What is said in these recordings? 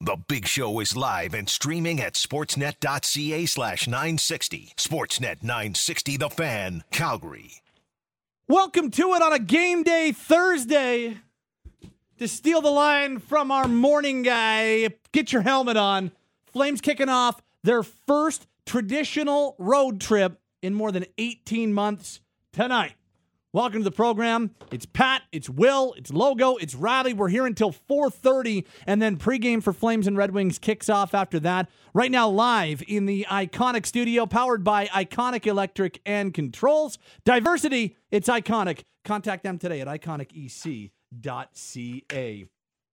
The Big Show is live and streaming at sportsnet.ca/960. Sportsnet 960 The Fan, Calgary. Welcome to it on a game day Thursday. To steal the line from our morning guy, get your helmet on. Flames kicking off their first traditional road trip in more than 18 months tonight. Welcome to the program. It's Pat, it's Will, it's Logo, it's Riley. We're here until 4:30, and then pregame for Flames and Red Wings kicks off after that. Right now, live in the Iconic studio, powered by Iconic Electric and Controls. Diversity, it's Iconic. Contact them today at iconicec.ca.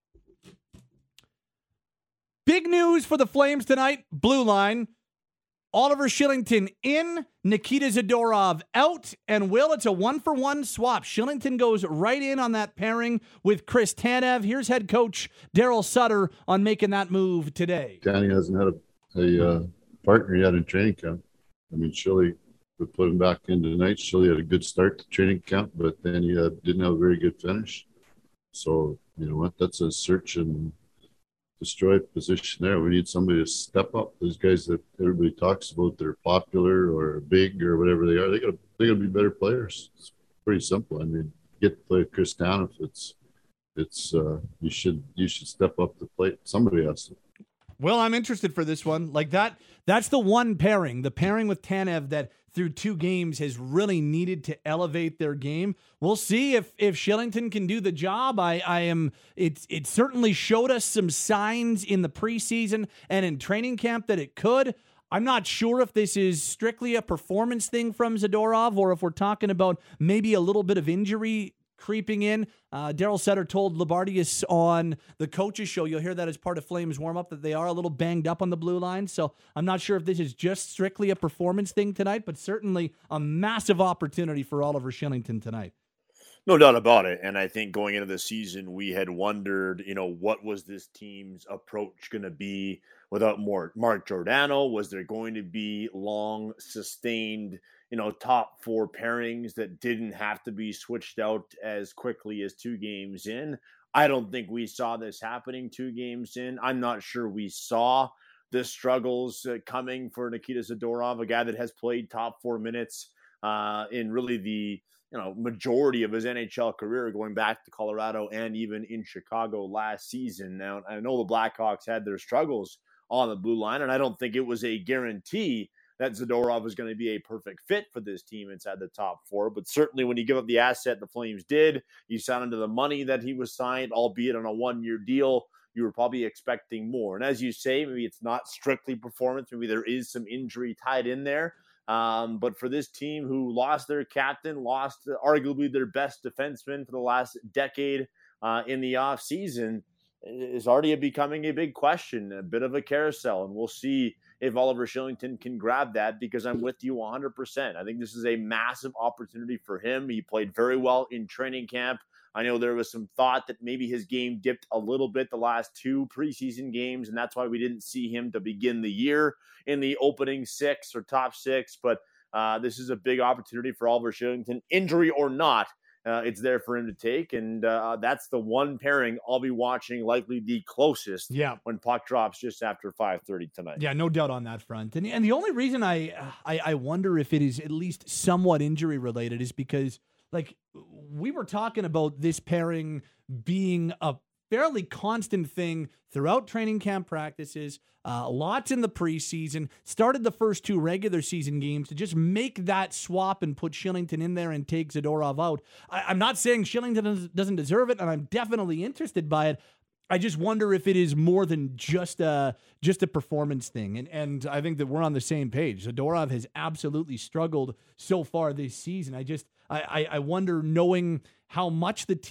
Big news for the Flames tonight, Blue Line. Oliver Kylington in, Nikita Zadorov out, and Will, it's a one-for-one swap. Kylington goes right in on that pairing with Chris Tanev. Here's head coach Daryl Sutter on making that move today. Danny hasn't had a partner yet in training camp. I mean, Shilly would put him back in tonight. Shilly had a good start to training camp, but then he didn't have a very good finish. So, you know what, that's a search and destroy position there. We need somebody to step up. Those guys that everybody talks about, they're popular or big or whatever they are. They gotta be better players. It's pretty simple. I mean, get to play Chris Tanev. You should step up the plate. Somebody has to. Well, I'm interested for this one. Like that's the one pairing, the pairing with Tanev that through 2 games has really needed to elevate their game. We'll see if Kylington can do the job. It certainly showed us some signs in the preseason and in training camp that it could. I'm not sure if this is strictly a performance thing from Zadorov or if we're talking about maybe a little bit of injury creeping in. Daryl Sutter told Labardius on the coaches show, you'll hear that as part of Flames warm-up, that they are a little banged up on the blue line. So I'm not sure if this is just strictly a performance thing tonight, but certainly a massive opportunity for Oliver Kylington tonight. No doubt about it. And I think going into the season, we had wondered, what was this team's approach going to be without Mark Giordano? Was there going to be long, sustained, top 4 pairings that didn't have to be switched out as quickly as 2 games in? I don't think we saw this happening 2 games in. I'm not sure we saw the struggles coming for Nikita Zadorov, a guy that has played top 4 minutes in really the majority of his NHL career, going back to Colorado and even in Chicago last season. Now, I know the Blackhawks had their struggles on the blue line, and I don't think it was a guarantee that Zadorov was going to be a perfect fit for this team inside the top 4. But certainly when you give up the asset the Flames did, you signed into the money that he was signed, albeit on a 1-year deal, you were probably expecting more. And as you say, maybe it's not strictly performance. Maybe there is some injury tied in there. But for this team who lost their captain, lost arguably their best defenseman for the last decade in the offseason, is already becoming a big question, a bit of a carousel. And we'll see if Oliver Kylington can grab that, because I'm with you 100%. I think this is a massive opportunity for him. He played very well in training camp. I know there was some thought that maybe his game dipped a little bit the last 2 preseason games, and that's why we didn't see him to begin the year in the opening 6 or top 6. But this is a big opportunity for Oliver Kylington, injury or not. It's there for him to take, and that's the one pairing I'll be watching likely the closest when puck drops just after 5:30 tonight. Yeah, no doubt on that front. And the only reason I wonder if it is at least somewhat injury related is because, like, we were talking about this pairing being a fairly constant thing throughout training camp practices, lots in the preseason, started the first 2 regular season games to just make that swap and put Kylington in there and take Zadorov out. I'm not saying Kylington doesn't deserve it, and I'm definitely interested by it. I just wonder if it is more than just a performance thing. And I think that we're on the same page. Zadorov has absolutely struggled so far this season. I wonder, knowing how much the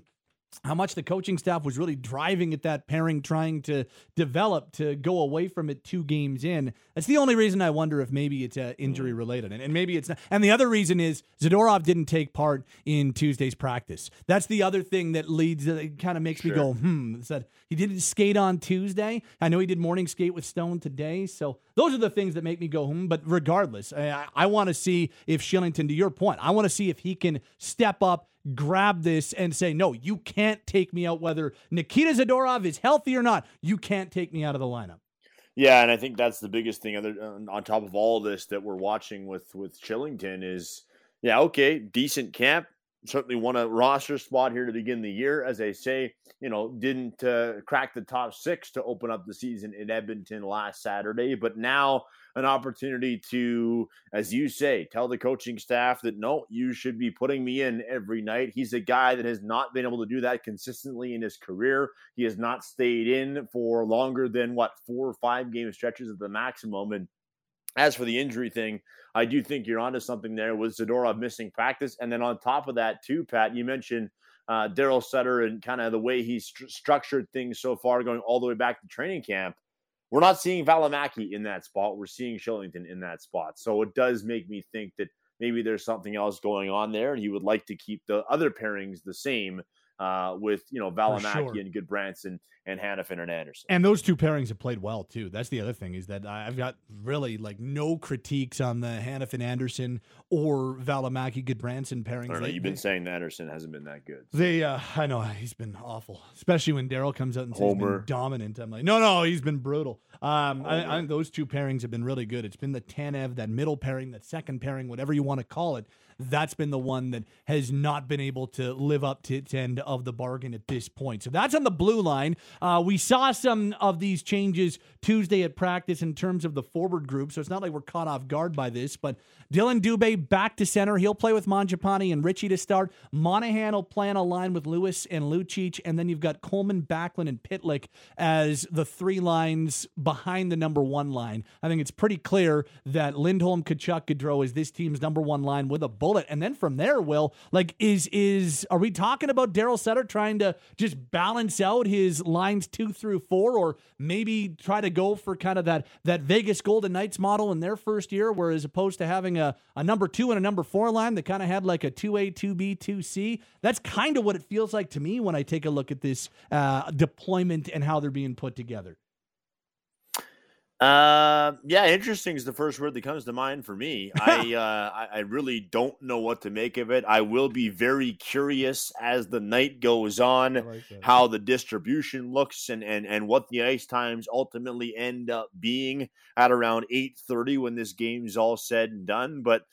coaching staff was really driving at that pairing, trying to develop to go away from it 2 games in. That's the only reason I wonder if maybe it's injury related, and maybe it's not. And the other reason is Zadorov didn't take part in Tuesday's practice. That's the other thing that kind of makes me go, Said he didn't skate on Tuesday. I know he did morning skate with Stone today. So those are the things that make me go, But regardless, I want to see if Kylington, to your point, I want to see if he can step up, grab this and say, no, you can't take me out, whether Nikita Zadorov is healthy or not. You can't take me out of the lineup. Yeah, and I think that's the biggest thing on top of all of this that we're watching with Chillington is, yeah, okay, decent camp. Certainly won a roster spot here to begin the year. As I say, didn't crack the top 6 to open up the season in Edmonton last Saturday, but now an opportunity to, as you say, tell the coaching staff that, no, you should be putting me in every night. He's a guy that has not been able to do that consistently in his career. He has not stayed in for longer than 4 or 5 game stretches at the maximum. And as for the injury thing, I do think you're onto something there with Zadorov missing practice. And then on top of that too, Pat, you mentioned Daryl Sutter and kind of the way he's structured things so far going all the way back to training camp. We're not seeing Valimaki in that spot. We're seeing Chillington in that spot. So it does make me think that maybe there's something else going on there, and he would like to keep the other pairings the same with Valimaki and Goodbranson and Hanifin and Anderson. And those two pairings have played well too. That's the other thing, is that I've got really no critiques on the Hanifin Anderson or Valimaki Goodbranson pairings. I don't know, you've been saying that Anderson hasn't been that good. I know he's been awful, especially when Daryl comes out and says he's been dominant. I'm like, no, he's been brutal. I think those two pairings have been really good. It's been the Tanev, that middle pairing, that second pairing, whatever you want to call it. That's been the one that has not been able to live up to its end of the bargain at this point. So that's on the blue line. We saw some of these changes Tuesday at practice in terms of the forward group, so it's not like we're caught off guard by this, but Dylan Dubé back to center. He'll play with Mangiapane and Ritchie to start. Monahan will play on a line with Lewis and Lucic, and then you've got Coleman, Backlund, and Pitlick as the 3 lines behind the number 1 line. I think it's pretty clear that Lindholm, Tkachuk, Gaudreau is this team's number 1 line with a bullet. And then from there, Will, are we talking about Daryl Sutter trying to just balance out his lines 2 through 4, or maybe try to go for kind of that Vegas Golden Knights model in their first year, where as opposed to having a number 2 and a number 4 line that kind of had like a 2A, 2B, 2C? That's kind of what it feels like to me when I take a look at this deployment and how they're being put together. Yeah, interesting is the first word that comes to mind for me. I really don't know what to make of it. I will be very curious as the night goes on, how the distribution looks and what the ice times ultimately end up being at around 8:30 when this game's all said and done. But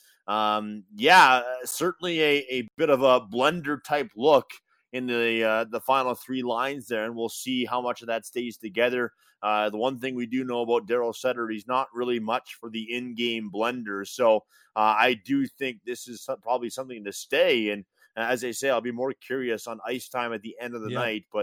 certainly a bit of a blender type look in the final 3 lines there, and we'll see how much of that stays together. The one thing we do know about Daryl Sutter, he's not really much for the in-game blender. So I do think this is probably something to stay. And as I say, I'll be more curious on ice time at the end of the night. But,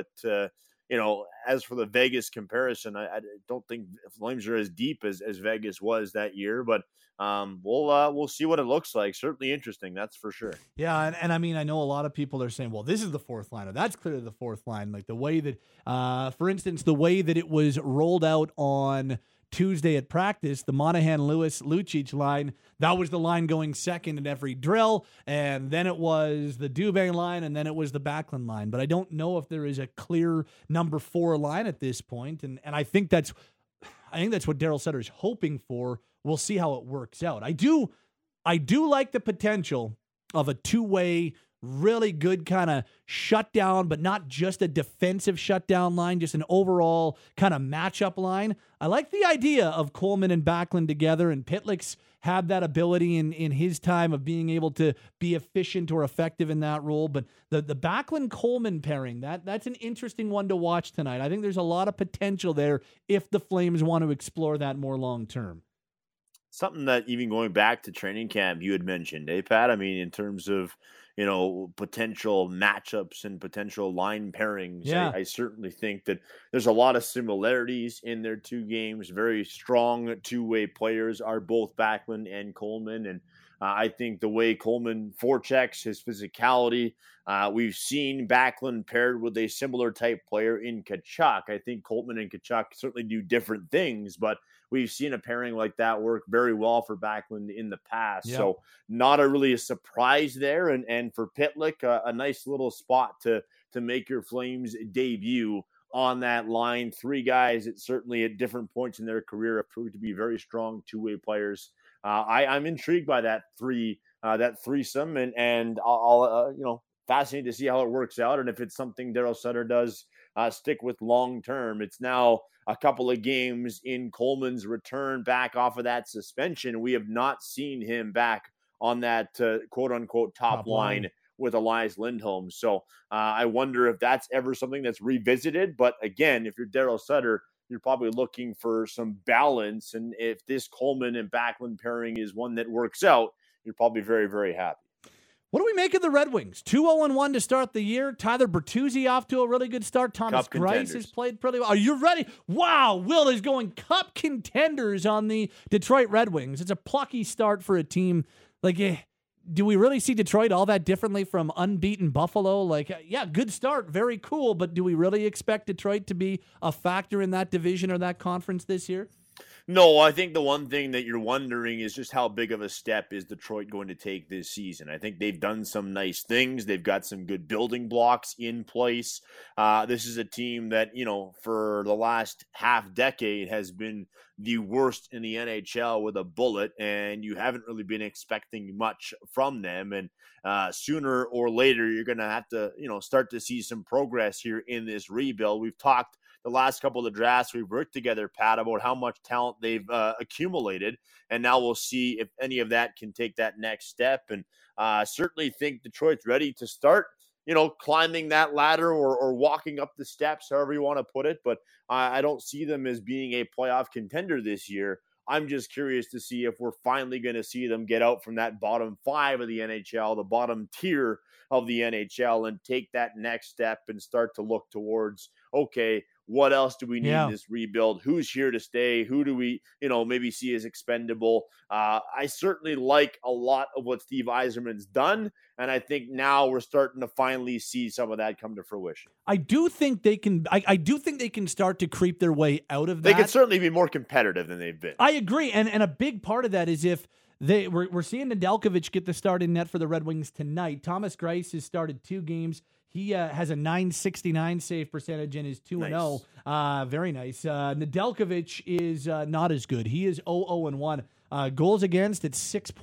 as for the Vegas comparison, I don't think Flames are as deep as Vegas was that year. But we'll see what it looks like. Certainly interesting, that's for sure. Yeah, and I mean, I know a lot of people are saying, well, this is the 4th line, or that's clearly the 4th line. Like the way that, for instance, the way that it was rolled out on Tuesday at practice, the Monahan, Lewis, Lucic line, that was the line going second in every drill, and then it was the Dubé line, and then it was the Backlund line. But I don't know if there is a clear number 4 line at this point, and I think that's what Daryl Sutter is hoping for. We'll see how it works out. I do like the potential of a 2-way, really good kind of shutdown, but not just a defensive shutdown line, just an overall kind of matchup line. I like the idea of Coleman and Backlund together, and Pitlick's had that ability in his time of being able to be efficient or effective in that role. But the Backlund-Coleman pairing, that's an interesting one to watch tonight. I think there's a lot of potential there if the Flames want to explore that more long-term. Something that even going back to training camp, you had mentioned, Pat? I mean, in terms of, potential matchups and potential line pairings, yeah. I certainly think that there's a lot of similarities in their 2 games. Very strong 2-way players are both Backlund and Coleman. And I think the way Coleman forechecks, his physicality, we've seen Backlund paired with a similar type player in Tkachuk. I think Coleman and Tkachuk certainly do different things, but we've seen a pairing like that work very well for Backlund in the past. Yeah. So not really a surprise there. And for Pitlick, a nice little spot to make your Flames debut on that line. 3 guys that certainly at different points in their career have proved to be very strong 2-way players. I'm intrigued by that threesome, and I'll fascinated to see how it works out. And if it's something Daryl Sutter does stick with long term. It's now a couple of games in Coleman's return back off of that suspension. We have not seen him back on that quote unquote top line with Elias Lindholm. So I wonder if that's ever something that's revisited. But again, if you're Daryl Sutter, you're probably looking for some balance. And if this Coleman and Backlund pairing is one that works out, you're probably very, very happy. What do we make of the Red Wings? 2-0-1 to start the year. Tyler Bertuzzi off to a really good start. Thomas Greiss has played pretty well. Are you ready? Wow, Will is going cup contenders on the Detroit Red Wings. It's a plucky start for a team. Do we really see Detroit all that differently from unbeaten Buffalo? Good start, very cool, but do we really expect Detroit to be a factor in that division or that conference this year? No, I think the one thing that you're wondering is just how big of a step is Detroit going to take this season. I think they've done some nice things. They've got some good building blocks in place. This is a team that, for the last half decade has been the worst in the NHL with a bullet, and you haven't really been expecting much from them. And sooner or later, you're going to have to, start to see some progress here in this rebuild. We've talked the last couple of drafts we've worked together, Pat, about how much talent they've accumulated. And now we'll see if any of that can take that next step. And certainly think Detroit's ready to start, climbing that ladder or walking up the steps, however you want to put it. But I don't see them as being a playoff contender this year. I'm just curious to see if we're finally going to see them get out from that bottom 5 of the NHL, the bottom tier of the NHL, and take that next step and start to look towards, okay, what else do we need in this rebuild? Who's here to stay? Who do we, maybe see as expendable? I certainly like a lot of what Steve Yzerman's done, and I think now we're starting to finally see some of that come to fruition. I do think they can. I do think they can start to creep their way out of that. They can certainly be more competitive than they've been. I agree, and a big part of that is if we're seeing Nedeljkovic get the start in net for the Red Wings tonight. Thomas Greiss has started 2 games. He has a .969 save percentage and is 2-0. Nice. Very nice. Nedeljkovic is not as good. He is 0-1. Goals against at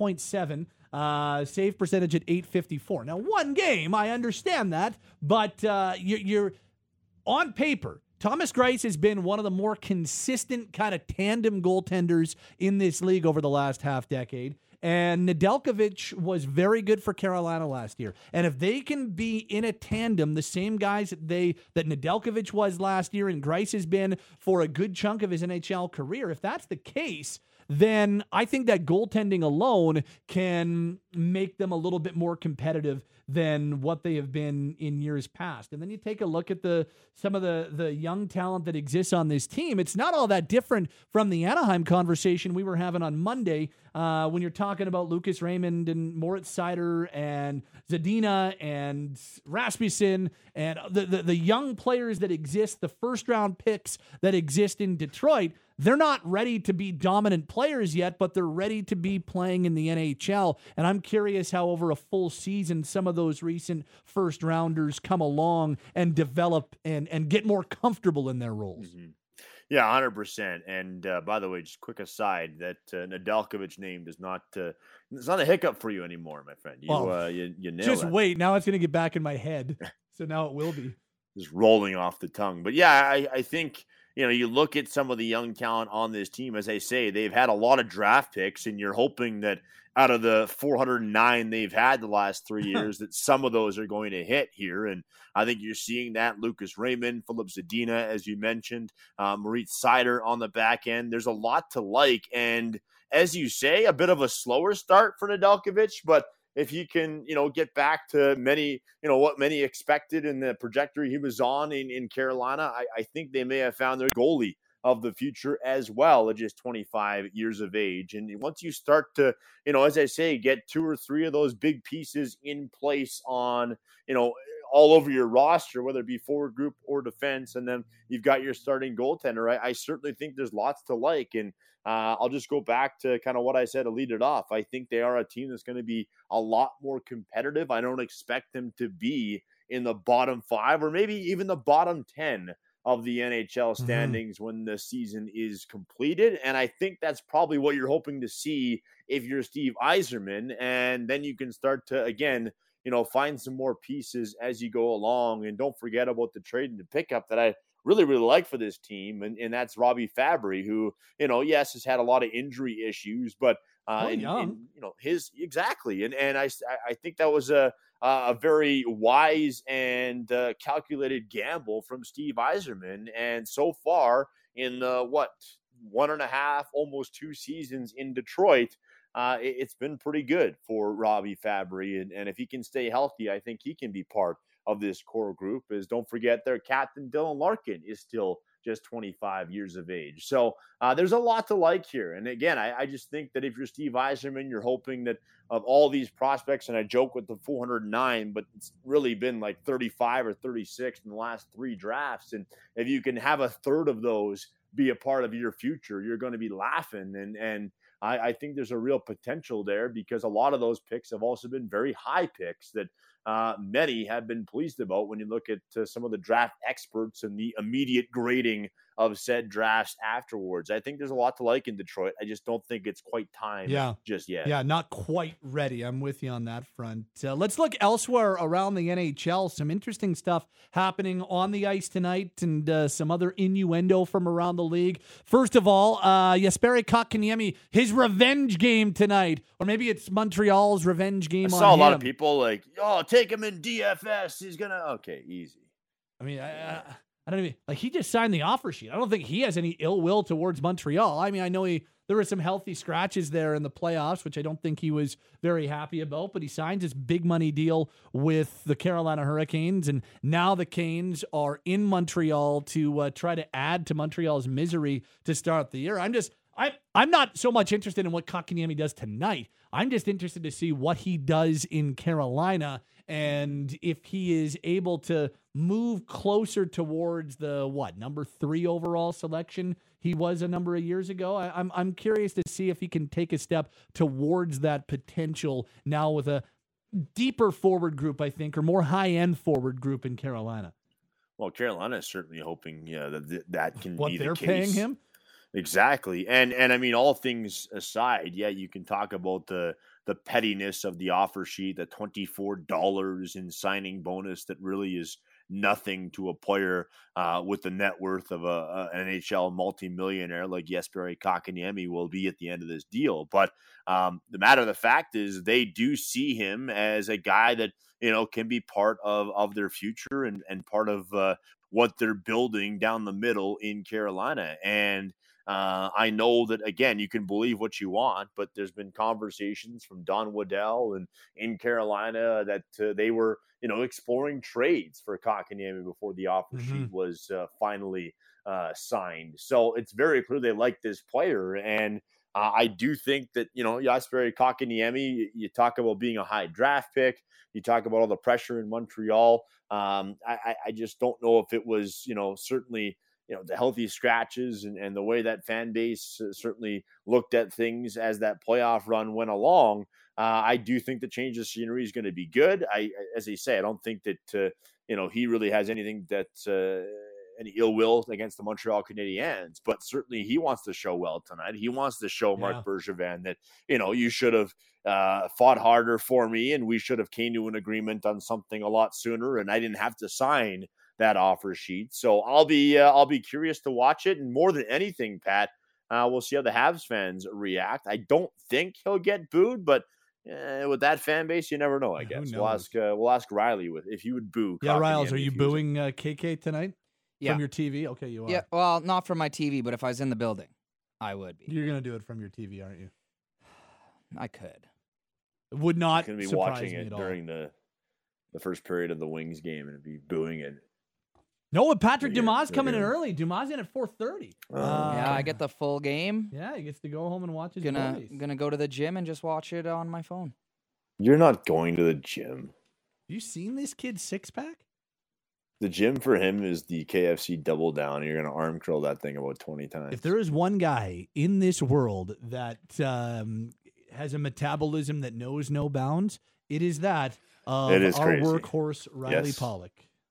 6.7. Save percentage at .854. Now, one game, I understand that, but you're on paper. Thomas Greiss has been one of the more consistent kind of tandem goaltenders in this league over the last half decade. And Nedeljkovic was very good for Carolina last year. And if they can be in a tandem, the same guys that Nedeljkovic was last year and Greiss has been for a good chunk of his NHL career, if that's the case, then I think that goaltending alone can make them a little bit more competitive than what they have been in years past. And then you take a look at some of the young talent that exists on this team. It's not all that different from the Anaheim conversation we were having on Monday when you're talking about Lucas Raymond and Moritz Seider and Zadina and Rasmussen and the young players that exist, the first-round picks that exist in Detroit. They're not ready to be dominant players yet, but they're ready to be playing in the NHL. And I'm curious how over a full season some of those recent first-rounders come along and develop and get more comfortable in their roles. Mm-hmm. Yeah, 100%. And by the way, just quick aside, that Nedeljkovic name does not it's not a hiccup for you anymore, my friend. You nailed just that. Wait, now it's going to get back in my head. So now it will be. Just rolling off the tongue. But yeah, I think, you look at some of the young talent on this team, as I say, they've had a lot of draft picks, and you're hoping that out of the 409 they've had the last 3 years, that some of those are going to hit here. And I think you're seeing that. Lucas Raymond, Philip Zadina, as you mentioned, Moritz Seider on the back end. There's a lot to like. And as you say, a bit of a slower start for Nedeljkovic, but if he can, get back to what many expected in the trajectory he was on in Carolina, I think they may have found their goalie of the future as well at just 25 years of age. And once you start to, as I say, get 2 or 3 of those big pieces in place on, all over your roster, whether it be forward group or defense, and then you've got your starting goaltender, I certainly think there's lots to like. And I'll just go back to kind of what I said to lead it off. I think they are a team that's going to be a lot more competitive. I don't expect them to be in the bottom 5 or maybe even the bottom 10 of the NHL standings when the season is completed. And I think that's probably what you're hoping to see if you're Steve Yzerman. And then you can start to, again, find some more pieces as you go along. And don't forget about the trade and the pickup that I really, really like for this team. And that's Robbie Fabry, who, yes, has had a lot of injury issues, but his exactly. And I think that was a very wise and calculated gamble from Steve Yzerman. And so far in 1.5, almost 2 seasons in Detroit, it's been pretty good for Robbie Fabry. And if he can stay healthy, I think he can be part of this core group. Is don't forget their captain Dylan Larkin is still just 25 years of age. So there's a lot to like here. And again, I just think that if you're Steve Yzerman, you're hoping that of all these prospects, and I joke with the 409, but it's really been like 35 or 36 in the last 3 drafts. And if you can have a third of those be a part of your future, you're going to be laughing. And I think there's a real potential there, because a lot of those picks have also been very high picks that many have been pleased about when you look at some of the draft experts and the immediate grading of said drafts afterwards. I think there's a lot to like in Detroit. I just don't think it's quite time just yet. Yeah, not quite ready. I'm with you on that front. Let's look elsewhere around the NHL. Some interesting stuff happening on the ice tonight, and some other innuendo from around the league. First of all, Jesperi Kotkaniemi, his revenge game tonight, or maybe it's Montreal's revenge game. I saw a lot of people like, take him in DFS. He's going to, okay, easy. I mean, I don't even, he just signed the offer sheet. I don't think he has any ill will towards Montreal. I mean, I know there were some healthy scratches there in the playoffs, which I don't think he was very happy about, but he signed his big money deal with the Carolina Hurricanes, and now the Canes are in Montreal to try to add to Montreal's misery to start the year. I'm not so much interested in what Kotkaniemi does tonight. I'm just interested to see what he does in Carolina, and if he is able to move closer towards the number 3 overall selection he was a number of years ago. I'm curious to see if he can take a step towards that potential now with a deeper forward group, I think, or more high-end forward group in Carolina. Well, Carolina is certainly hoping that can what be the they're case. Paying him. Exactly. And I mean, all things aside, you can talk about the pettiness of the offer sheet, the $24 in signing bonus that really is nothing to a player with the net worth of an NHL multimillionaire like Jesperi Kotkaniemi will be at the end of this deal. But the matter of the fact is they do see him as a guy that, can be part of their future and part of what they're building down the middle in Carolina. And I know that, again, you can believe what you want, but there's been conversations from Don Waddell and in Carolina that they were, exploring trades for Kotkaniemi before the offer sheet was finally signed. So it's very clear they like this player. And I do think that, Jesperi Kotkaniemi, you talk about being a high draft pick, you talk about all the pressure in Montreal. I just don't know if it was, certainly, the healthy scratches and the way that fan base certainly looked at things as that playoff run went along. I do think the change of scenery is going to be good. As I say, I don't think that, he really has anything that any ill will against the Montreal Canadiens, but certainly he wants to show well tonight. He wants to show Marc Bergevin that, you should have fought harder for me, and we should have came to an agreement on something a lot sooner, and I didn't have to sign that offer sheet. So I'll be curious to watch it. And more than anything, Pat, we'll see how the Habs fans react. I don't think he'll get booed, but with that fan base, you never know, I guess. We'll ask Riley if he would boo. Yeah, Riles, are you booing KK tonight from your TV? Okay, you are. Yeah, well, not from my TV, but if I was in the building, I would be. You're going to do it from your TV, aren't you? I could. It would not going to be surprise watching me it at all. during the first period of the Wings game and be booing it. No, with Patrick Dumas coming in early. Dumas in at 4:30. Yeah, I get the full game. Yeah, he gets to go home and watch his boys. Gonna go to the gym and just watch it on my phone. You're not going to the gym. You seen this kid's six-pack? The gym for him is the KFC Double Down. You're going to arm curl that thing about 20 times. If there is one guy in this world that has a metabolism that knows no bounds, it is that of our workhorse, Riley Pollock.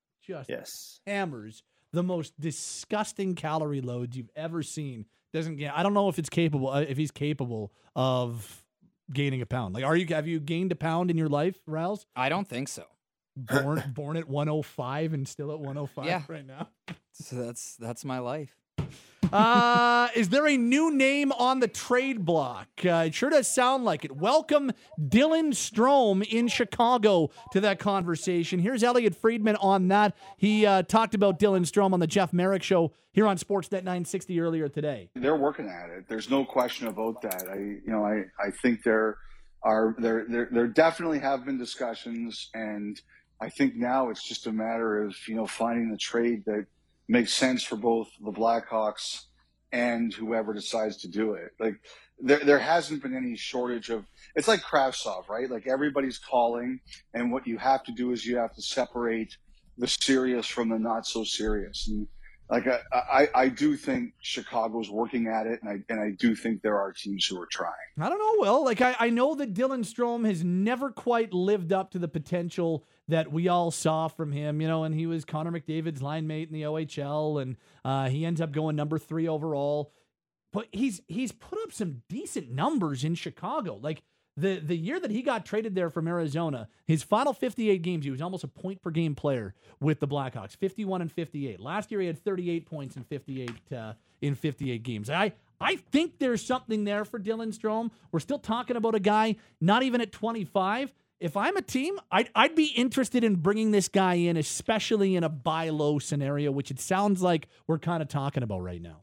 Just hammers the most disgusting calorie loads you've ever seen. I don't know if it's capable. If he's capable of gaining a pound. Like, have you gained a pound in your life, Riles? I don't think so. Born at 105 and still at 105 right now. So that's my life. Is there a new name on the trade block? It sure does sound like it. Welcome Dylan Strome in Chicago to that conversation. Here's Elliot Friedman on that. He talked about Dylan Strome on the Jeff Merrick Show here on Sportsnet 960 earlier today. They're working at it. There's no question about that. I think there definitely have been discussions, and I think now it's just a matter of finding the trade that makes sense for both the Blackhawks and whoever decides to do it. Like there hasn't been any shortage of. It's like Kravtsov, right? Like everybody's calling, and what you have to do is you have to separate the serious from the not so serious. And like I do think Chicago's working at it, and I do think there are teams who are trying. I don't know, Will. Like I know that Dylan Strome has never quite lived up to the potential that we all saw from him, and he was Connor McDavid's line mate in the OHL, and he ends up going number 3 overall. But he's put up some decent numbers in Chicago. Like the year that he got traded there from Arizona, his final 58 games, he was almost a point per game player with the Blackhawks, 51 and 58. Last year he had 38 points in 58 games. I think there's something there for Dylan Strome. We're still talking about a guy not even at 25. If I'm a team, I'd be interested in bringing this guy in, especially in a buy low scenario, which it sounds like we're kind of talking about right now.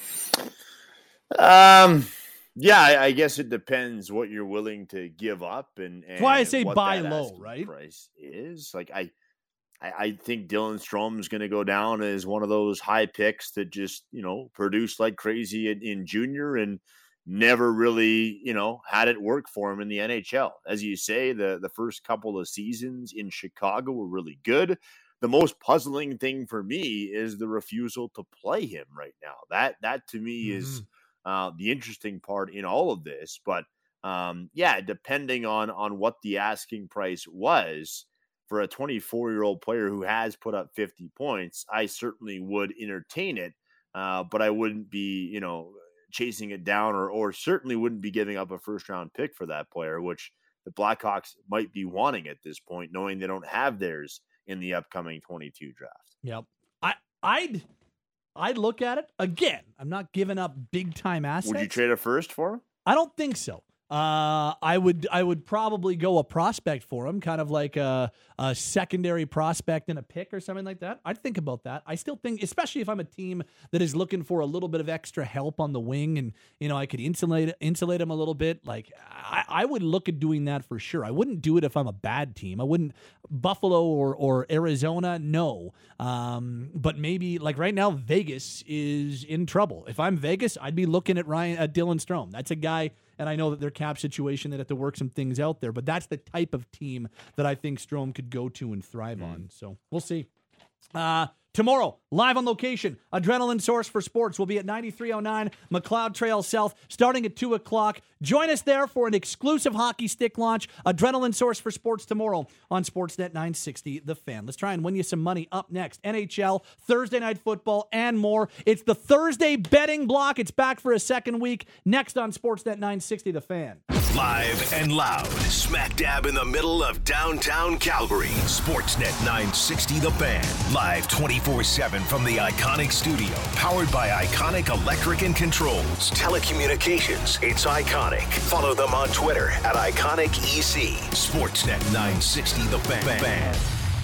Yeah, I guess it depends what you're willing to give up, and that's why I say buy low, right? Price is like I think Dylan Strome is going to go down as one of those high picks that just produced like crazy in junior and never really, had it work for him in the NHL. As you say, the first couple of seasons in Chicago were really good. The most puzzling thing for me is the refusal to play him right now. That to me is the interesting part in all of this. But depending on what the asking price was for a 24-year-old player who has put up 50 points, I certainly would entertain it. But I wouldn't be, chasing it down or certainly wouldn't be giving up a first-round pick for that player, which the Blackhawks might be wanting at this point, knowing they don't have theirs in the upcoming 22 draft. Yep. I'd look at it again. I'm not giving up big time assets. Would you trade a first for him? I don't think so. I would probably go a prospect for him, kind of like a secondary prospect and a pick or something like that. I'd think about that. I still think, especially if I'm a team that is looking for a little bit of extra help on the wing, and I could insulate him a little bit. Like I would look at doing that for sure. I wouldn't do it if I'm a bad team. I wouldn't. Buffalo or Arizona, no. But maybe like right now, Vegas is in trouble. If I'm Vegas, I'd be looking at Dylan Strome. That's a guy. And I know that their cap situation, they have to work some things out there, but that's the type of team that I think Strome could go to and thrive on. So we'll see. Tomorrow, live on location, Adrenaline Source for Sports will be at 9309 McLeod Trail South, starting at 2 o'clock. Join us there for an exclusive hockey stick launch. Adrenaline Source for Sports tomorrow on Sportsnet 960, The Fan. Let's try and win you some money up next. NHL, Thursday Night Football, and more. It's the Thursday betting block. It's back for a second week. Next on Sportsnet 960, The Fan. Live and loud, smack dab in the middle of downtown Calgary. Sportsnet 960 The Fan. Live 24/7 from the Iconic Studio. Powered by Iconic Electric and Controls. Telecommunications, it's Iconic. Follow them on Twitter at IconicEC. Sportsnet 960 The Fan.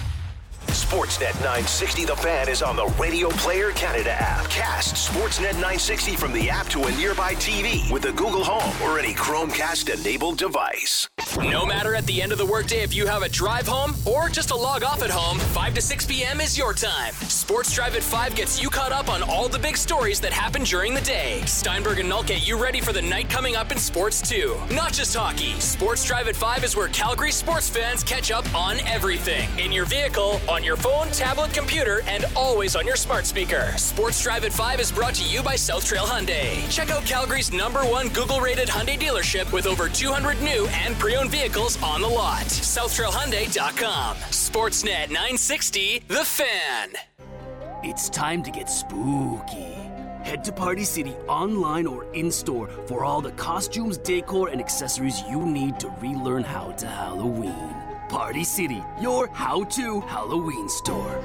Sportsnet 960 The Fan is on the Radio Player Canada app. Cast Sportsnet 960 from the app to a nearby TV with a Google Home or any Chromecast-enabled device. No matter at the end of the workday if you have a drive home or just a log off at home, 5 to 6 p.m. is your time. Sports Drive at 5 gets you caught up on all the big stories that happen during the day. Steinberg and Null get you ready for the night coming up in sports too. Not just hockey. Sports Drive at 5 is where Calgary sports fans catch up on everything. In your vehicle, on your phone, tablet, computer, and always on your smart speaker. Sports Drive at 5 is brought to you by South Trail Hyundai. Check out Calgary's #1 Google-rated Hyundai dealership with over 200 new and pre-owned vehicles on the lot. SouthTrailHyundai.com. Sportsnet 960, The Fan. It's time to get spooky. Head to Party City online or in-store for all the costumes, decor, and accessories you need to relearn how to Halloween. Party City, your how-to Halloween store.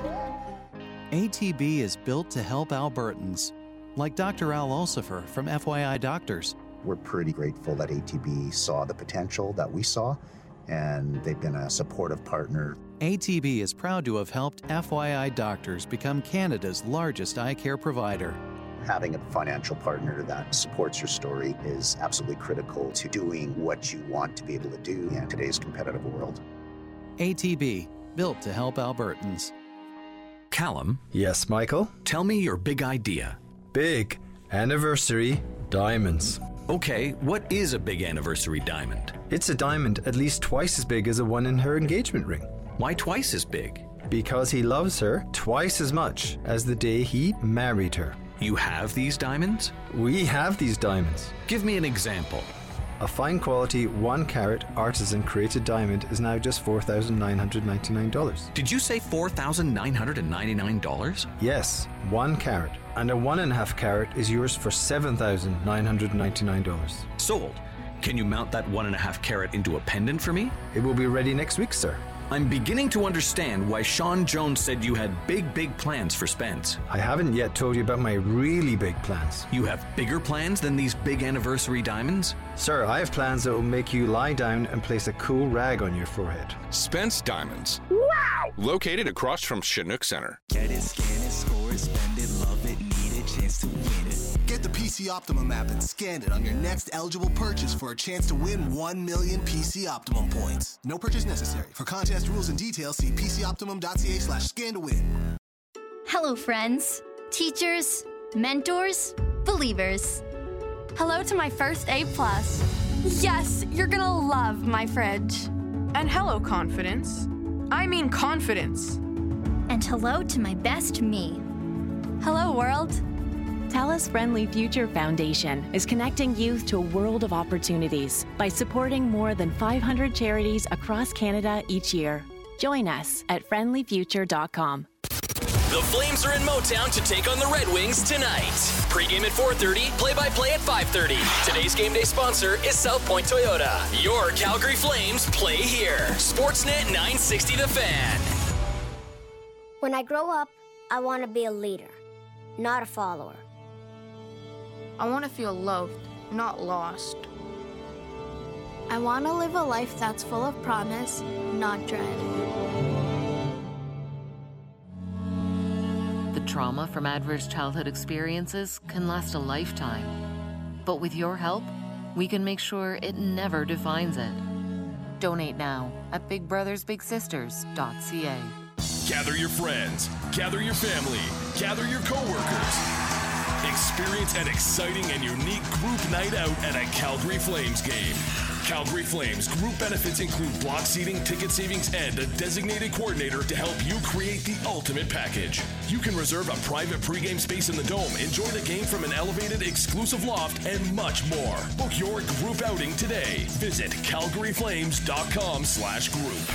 ATB is built to help Albertans, like Dr. Al Ulsifer from FYI Doctors. We're pretty grateful that ATB saw the potential that we saw, and they've been a supportive partner. ATB is proud to have helped FYI Doctors become Canada's largest eye care provider. Having a financial partner that supports your story is absolutely critical to doing what you want to be able to do in today's competitive world. ATB, built to help Albertans. Callum? Yes, Michael? Tell me your big idea. Big anniversary diamonds. Okay, what is a big anniversary diamond? It's a diamond at least twice as big as the one in her engagement ring. Why twice as big? Because he loves her twice as much as the day he married her. You have these diamonds? We have these diamonds. Give me an example. A fine quality 1 carat artisan created diamond is now just $4,999. Did you say $4,999? Yes, 1 carat. And a 1.5 carat is yours for $7,999. Sold. Can you mount that 1.5 carat into a pendant for me? It will be ready next week, sir. I'm beginning to understand why Sean Jones said you had big plans for Spence. I haven't yet told you about my really big plans. You have bigger plans than these big anniversary diamonds? Sir, I have plans that will make you lie down and place a cool rag on your forehead. Spence Diamonds. Wow! Located across from Chinook Center. Get it, scan it, score it, spend it, love it, need a chance to win it. Get the PC Optimum app and scan it on your next eligible purchase for a chance to win 1 million PC Optimum points. No purchase necessary. For contest rules and details, see pcoptimum.ca/scan-to-win. Hello, friends, teachers, mentors, believers. Hello to my first A+. Yes, you're gonna love my fridge. And hello, confidence. I mean confidence. And hello to my best me. Hello, world. TELUS Friendly Future Foundation is connecting youth to a world of opportunities by supporting more than 500 charities across Canada each year. Join us at friendlyfuture.com. The Flames are in Motown to take on the Red Wings tonight. Pre-game at 4:30, play-by-play at 5:30. Today's game day sponsor is South Point Toyota. Your Calgary Flames play here. Sportsnet 960 The Fan. When I grow up, I want to be a leader, not a follower. I want to feel loved, not lost. I want to live a life that's full of promise, not dread. The trauma from adverse childhood experiences can last a lifetime. But with your help, we can make sure it never defines it. Donate now at bigbrothersbigsisters.ca. Gather your friends, gather your family, gather your coworkers. Experience an exciting and unique group night out at a Calgary Flames game. Calgary Flames group benefits include block seating, ticket savings, and a designated coordinator to help you create the ultimate package. You can reserve a private pregame space in the Dome, enjoy the game from an elevated exclusive loft, and much more. Book your group outing today. Visit calgaryflames.com/group.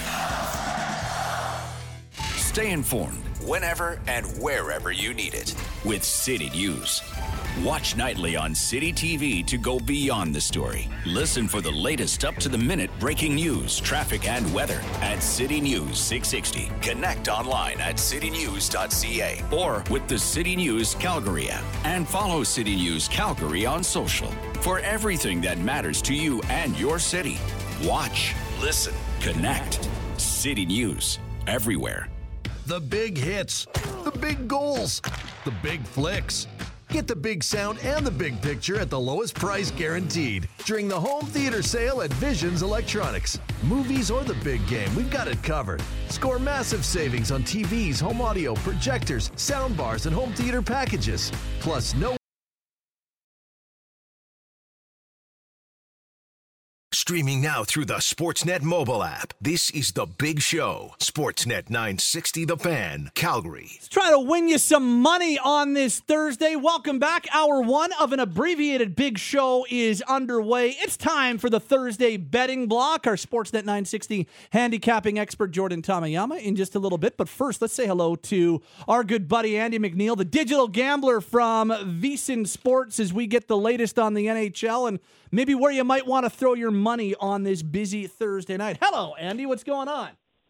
Stay informed whenever and wherever you need it with City News. Watch nightly on City TV to go beyond the story. Listen for the latest up-to-the-minute breaking news, traffic, and weather at City News 660. Connect online at citynews.ca or with the City News Calgary app. And follow City News Calgary on social for everything that matters to you and your city. Watch, listen, connect. City News, everywhere. The big hits, the big goals, the big flicks. Get the big sound and the big picture at the lowest price guaranteed during the home theater sale at Visions Electronics. Movies or the big game, we've got it covered. Score massive savings on TVs, home audio, projectors, sound bars, and home theater packages. Plus, no Streaming now through the Sportsnet mobile app. This is The Big Show. Sportsnet 960 The Fan, Calgary. Let's try to win you some money on this Thursday. Welcome back. Hour 1 of an abbreviated Big Show is underway. It's time for the Thursday betting block. Our Sportsnet 960 handicapping expert, Jordan Tamayama, in just a little bit. But first, let's say hello to our good buddy, Andy McNeil, the digital gambler from VSiN Sports, as we get the latest on the NHL and maybe where you might want to throw your money on this busy Thursday night. Hello, Andy. What's going on?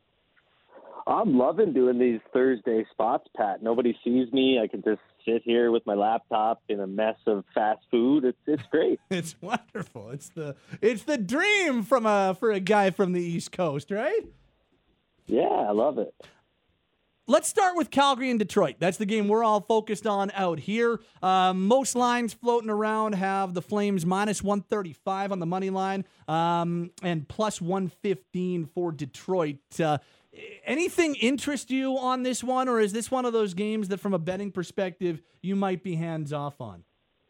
I'm loving doing these Thursday spots, Pat. Nobody sees me. I can just sit here with my laptop in a mess of fast food. It's great. It's wonderful. It's the dream for a guy from the East Coast, right? Yeah, I love it. Let's start with Calgary and Detroit. That's the game we're all focused on out here. Most lines floating around have the Flames minus 135 on the money line and plus 115 for Detroit. Anything interest you on this one, or is this one of those games that from a betting perspective you might be hands off on?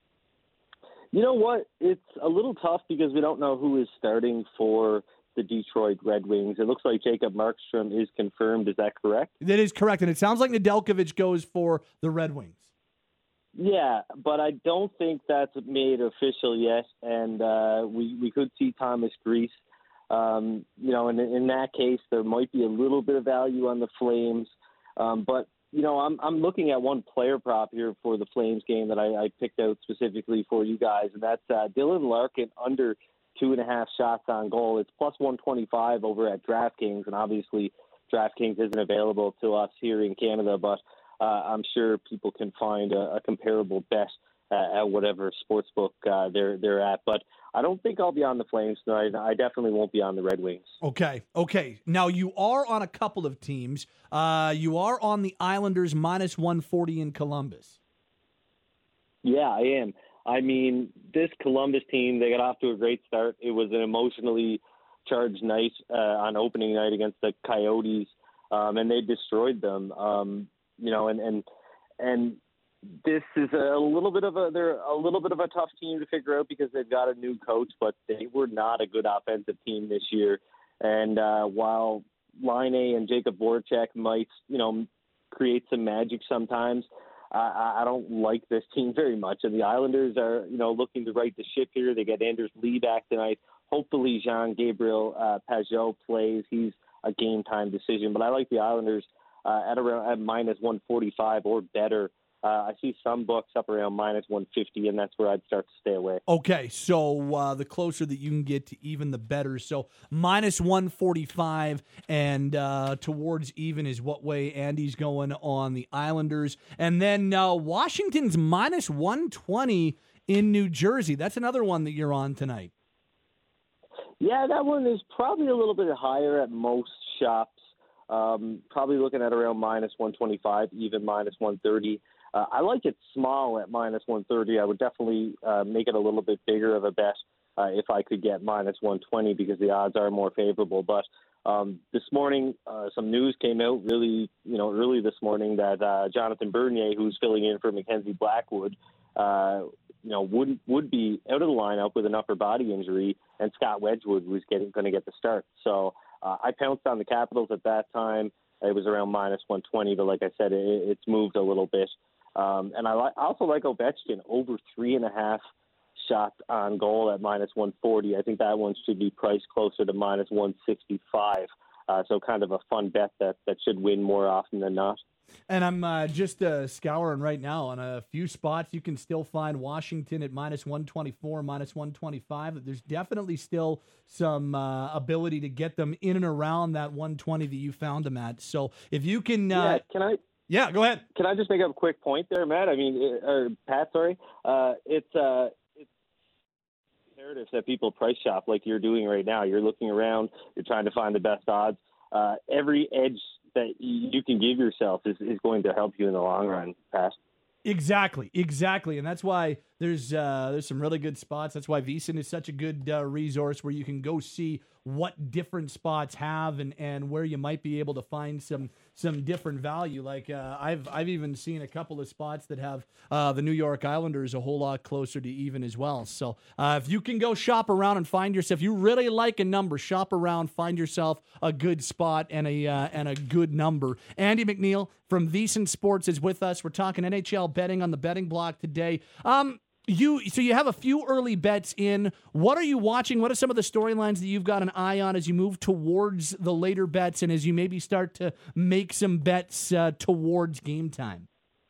You know what? It's a little tough because we don't know who is starting for the Detroit Red Wings. It looks like Jacob Markstrom is confirmed. Is that correct? That is correct, and it sounds like Nedeljkovic goes for the Red Wings. Yeah, but I don't think that's made official yet, and we could see Thomas Greiss. In that case, there might be a little bit of value on the Flames, but I'm looking at one player prop here for the Flames game that I picked out specifically for you guys, and that's Dylan Larkin under 2.5 shots on goal. It's plus 125 over at DraftKings, and obviously DraftKings isn't available to us here in Canada, but I'm sure people can find a comparable bet at whatever sportsbook they're at. But I don't think I'll be on the Flames tonight. I definitely won't be on the Red Wings. Okay. Now, you are on a couple of teams. You are on the Islanders minus 140 in Columbus. Yeah, I am. I mean, this Columbus team, they got off to a great start. It was an emotionally charged night on opening night against the Coyotes, and they destroyed them. And this is a little bit of a tough team to figure out because they've got a new coach, but they were not a good offensive team this year. And while Line A and Jacob Voracek might, create some magic sometimes, I don't like this team very much. And the Islanders are, looking to right the ship here. They get Anders Lee back tonight. Hopefully Jean-Gabriel Pageau plays. He's a game-time decision. But I like the Islanders at minus 145 or better. I see some books up around minus 150, and that's where I'd start to stay away. Okay, so the closer that you can get to even, the better. So minus 145 and towards even is what way Andy's going on the Islanders. And then Washington's minus 120 in New Jersey. That's another one that you're on tonight. Yeah, that one is probably a little bit higher at most shops. Probably looking at around minus 125, even minus 130. I like it small at minus 130. I would definitely make it a little bit bigger of a bet if I could get minus 120 because the odds are more favorable. But this morning, some news came out really, early this morning that Jonathan Bernier, who's filling in for Mackenzie Blackwood, would be out of the lineup with an upper body injury, and Scott Wedgwood was going to get the start. So I pounced on the Capitals at that time. It was around minus 120, but like I said, it's moved a little bit. And I also like Ovechkin over 3.5 shots on goal at minus 140. I think that one should be priced closer to minus 165. So kind of a fun bet that should win more often than not. And I'm just scouring right now on a few spots. You can still find Washington at minus 124, minus 125. There's definitely still some ability to get them in and around that 120 that you found them at. So if you can... Yeah, go ahead. Can I just make a quick point there, Matt? Or Pat, sorry. It's narratives that people price shop like you're doing right now. You're looking around. You're trying to find the best odds. Every edge that you can give yourself is going to help you in the long run, Pat. Exactly. And that's why there's some really good spots. That's why VSiN is such a good resource where you can go see what different spots have and where you might be able to find some different value. Like I've even seen a couple of spots that have the New York Islanders a whole lot closer to even as well. So if you can go shop around and find yourself, if you really like a number, shop around, find yourself a good spot and a good number. Andy McNeil from VSiN Sports is with us. We're talking NHL betting on the betting block today. You have a few early bets in. What are you watching? What are some of the storylines that you've got an eye on as you move towards the later bets and as you maybe start to make some bets towards game time?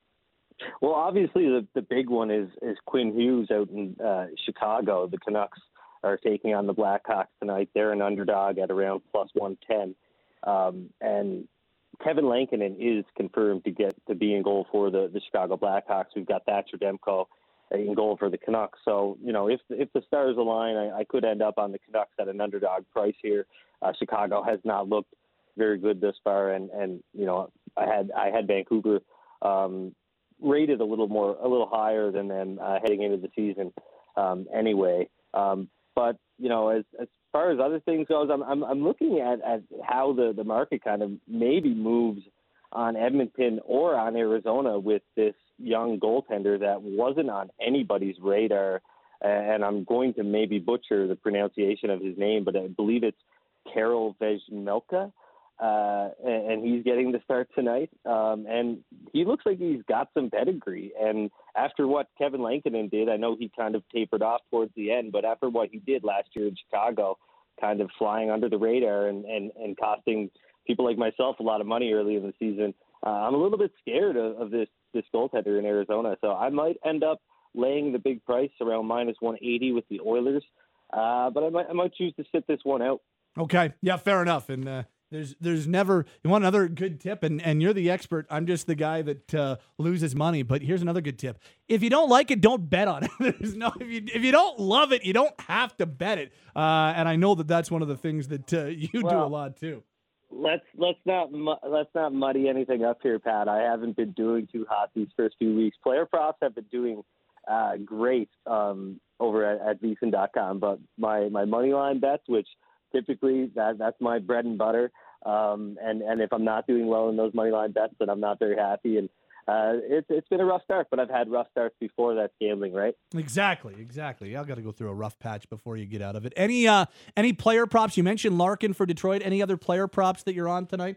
Well, obviously the big one is Quinn Hughes out in Chicago. The Canucks are taking on the Blackhawks tonight. They're an underdog at around plus 110. And Kevin Lankinen is confirmed to be in goal for the Chicago Blackhawks. We've got Thatcher Demko in goal for the Canucks. So, if the stars align, I could end up on the Canucks at an underdog price here. Chicago has not looked very good this far, and I had Vancouver rated a little higher than them heading into the season anyway. But as far as other things goes, I'm looking at how the market kind of maybe moves on Edmonton or on Arizona with this young goaltender that wasn't on anybody's radar, and I'm going to maybe butcher the pronunciation of his name, but I believe it's Karel Vejmelka, and he's getting the start tonight, and he looks like he's got some pedigree, and after what Kevin Lankinen did, I know he kind of tapered off towards the end, but after what he did last year in Chicago, kind of flying under the radar and costing people like myself a lot of money early in the season, I'm a little bit scared of this goaltender in Arizona. So I might end up laying the big price around minus 180 with the Oilers, but I might choose to sit this one out. Okay, yeah, fair enough. And there's never, you want another good tip, and you're the expert. I'm just the guy that loses money. But here's another good tip: if you don't like it, don't bet on it. If you don't love it, you don't have to bet it. And I know that's one of the things that you do a lot too. Let's not muddy anything up here, Pat. I haven't been doing too hot these first few weeks. Player props have been doing great over at VSiN.com, but my money line bets, which typically that's my bread and butter, and if I'm not doing well in those money line bets, then I'm not very happy. And it's been a rough start, but I've had rough starts before. That's gambling, right? Exactly. I've got to go through a rough patch before you get out of it. Any player props? You mentioned Larkin for Detroit. Any other player props that you're on tonight?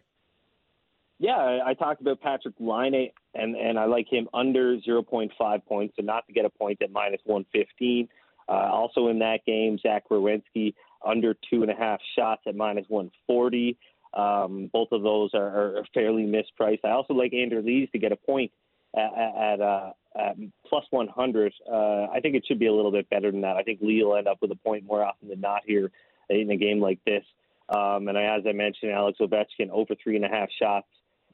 Yeah, I talked about Patrick Laine, and I like him under 0.5 points, so not to get a point at minus 115. Also in that game, Zach Werenski under 2.5 shots at minus 140. Both of those are fairly mispriced. I also like Andrew Lees to get a point at plus 100. I think it should be a little bit better than that. I think Lee will end up with a point more often than not here in a game like this. And as I mentioned, Alex Ovechkin over 3.5 shots,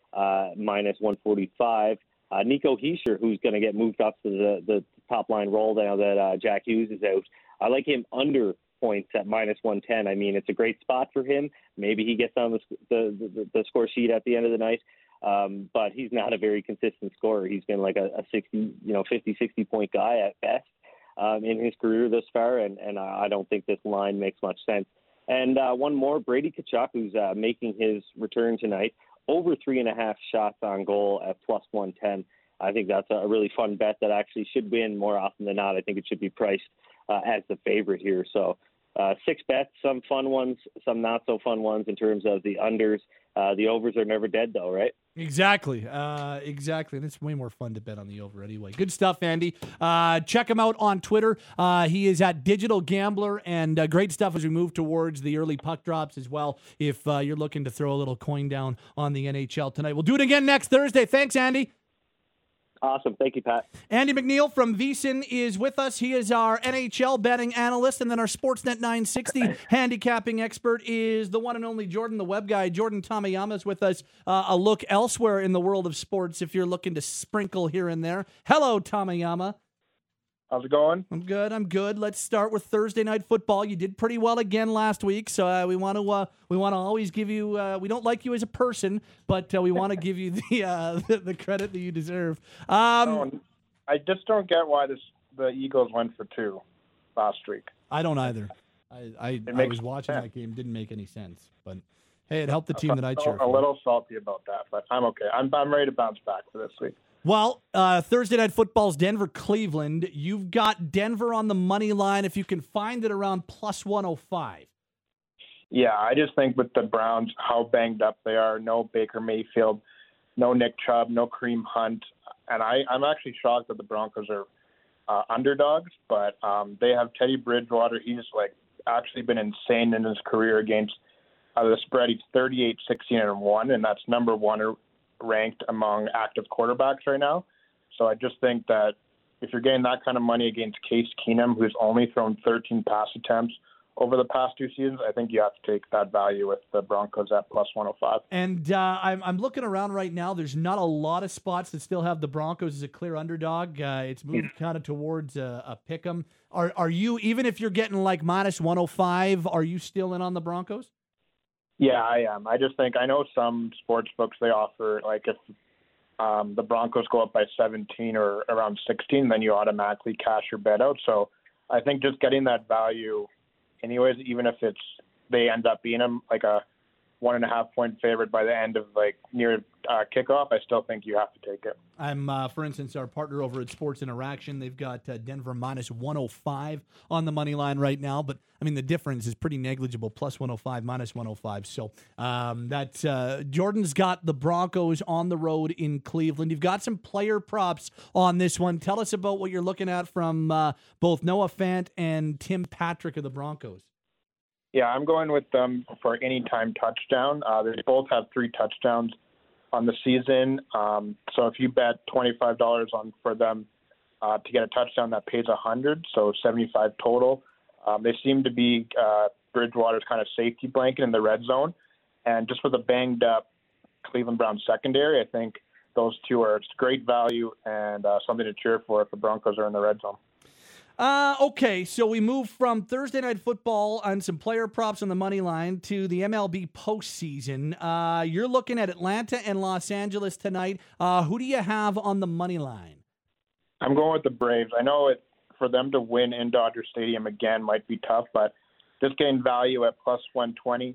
minus 145. Nico Hischier, who's going to get moved up to the top line role now that Jack Hughes is out. I like him under points at minus 110. I mean, it's a great spot for him. Maybe he gets on the score sheet at the end of the night, but he's not a very consistent scorer. He's been like a 50, 60 point guy at best in his career thus far, and I don't think this line makes much sense. And one more, Brady Tkachuk, who's making his return tonight, over 3.5 shots on goal at plus 110. I think that's a really fun bet that actually should win more often than not. I think it should be priced as the favorite here. So 6 bets, some fun ones, some not so fun ones in terms of the unders. The overs are never dead, though, right? Exactly. And it's way more fun to bet on the over anyway. Good stuff, Andy. Check him out on Twitter. He is at Digital Gambler, and great stuff as we move towards the early puck drops as well. If you're looking to throw a little coin down on the NHL tonight, we'll do it again next Thursday. Thanks, Andy. Awesome. Thank you, Pat. Andy McNeil from VSiN is with us. He is our NHL betting analyst, and then our Sportsnet 960 handicapping expert is the one and only Jordan, the web guy. Jordan Tamayama is with us. A look elsewhere in the world of sports if you're looking to sprinkle here and there. Hello, Tamayama. How's it going? I'm good. Let's start with Thursday night football. You did pretty well again last week, so we want to always give you. We don't like you as a person, but we want to give you the credit that you deserve. I just don't get why the the Eagles went for 2 last week. I don't either. I was watching that game. Didn't make any sense. But, hey, it helped the team that I cheer for. A little salty about that, but I'm okay. I'm ready to bounce back for this week. Well, Thursday Night Football's Denver-Cleveland. You've got Denver on the money line if you can find it around plus 105. Yeah, I just think with the Browns, how banged up they are. No Baker Mayfield, no Nick Chubb, no Kareem Hunt. And I'm actually shocked that the Broncos are underdogs, but they have Teddy Bridgewater. He's actually been insane in his career against the spread. He's 38-16-1, and that's number 1 ranked among active quarterbacks right now. So I just think that if you're getting that kind of money against Case Keenum, who's only thrown 13 pass attempts over the past 2 seasons, I think you have to take that value with the Broncos at plus 105. And I'm looking around right now. There's not a lot of spots that still have the Broncos as a clear underdog. It's moved kind of towards a pick 'em. Are you, even if you're getting like minus 105, are you still in on the Broncos? Yeah, I am. I just think I know some sports books, they offer if the Broncos go up by 17 or around 16, then you automatically cash your bet out. So I think just getting that value anyways, even if they end up being a 1.5 point favorite by the end of near kickoff, I still think you have to take it. I'm, for instance, our partner over at Sports Interaction. They've got Denver minus 105 on the money line right now, but I mean the difference is pretty negligible. Plus 105, minus 105. So that's Jordan's got the Broncos on the road in Cleveland. You've got some player props on this one. Tell us about what you're looking at from both Noah Fant and Tim Patrick of the Broncos. Yeah, I'm going with them for anytime touchdown. They both have 3 touchdowns on the season. So if you bet $25 on for them to get a touchdown, that pays $100, so $75 total. They seem to be Bridgewater's kind of safety blanket in the red zone. And just with a banged up Cleveland Browns secondary, I think those two are great value and something to cheer for if the Broncos are in the red zone. Okay, so we move from Thursday Night Football and some player props on the money line to the MLB postseason. You're looking at Atlanta and Los Angeles tonight. Who do you have on the money line? I'm going with the Braves. I know for them to win in Dodger Stadium again might be tough, but just getting value at plus 120.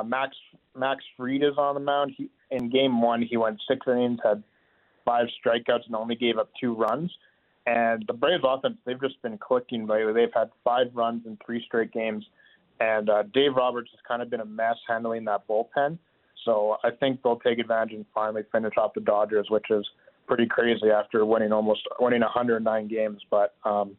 Max Fried is on the mound. In Game 1, he went 6 innings, had 5 strikeouts, and only gave up 2 runs. And the Braves offense, they've just been clicking lately. They've had 5 runs in 3 straight games. And Dave Roberts has kind of been a mess handling that bullpen. So I think they'll take advantage and finally finish off the Dodgers, which is pretty crazy after winning 109 games. But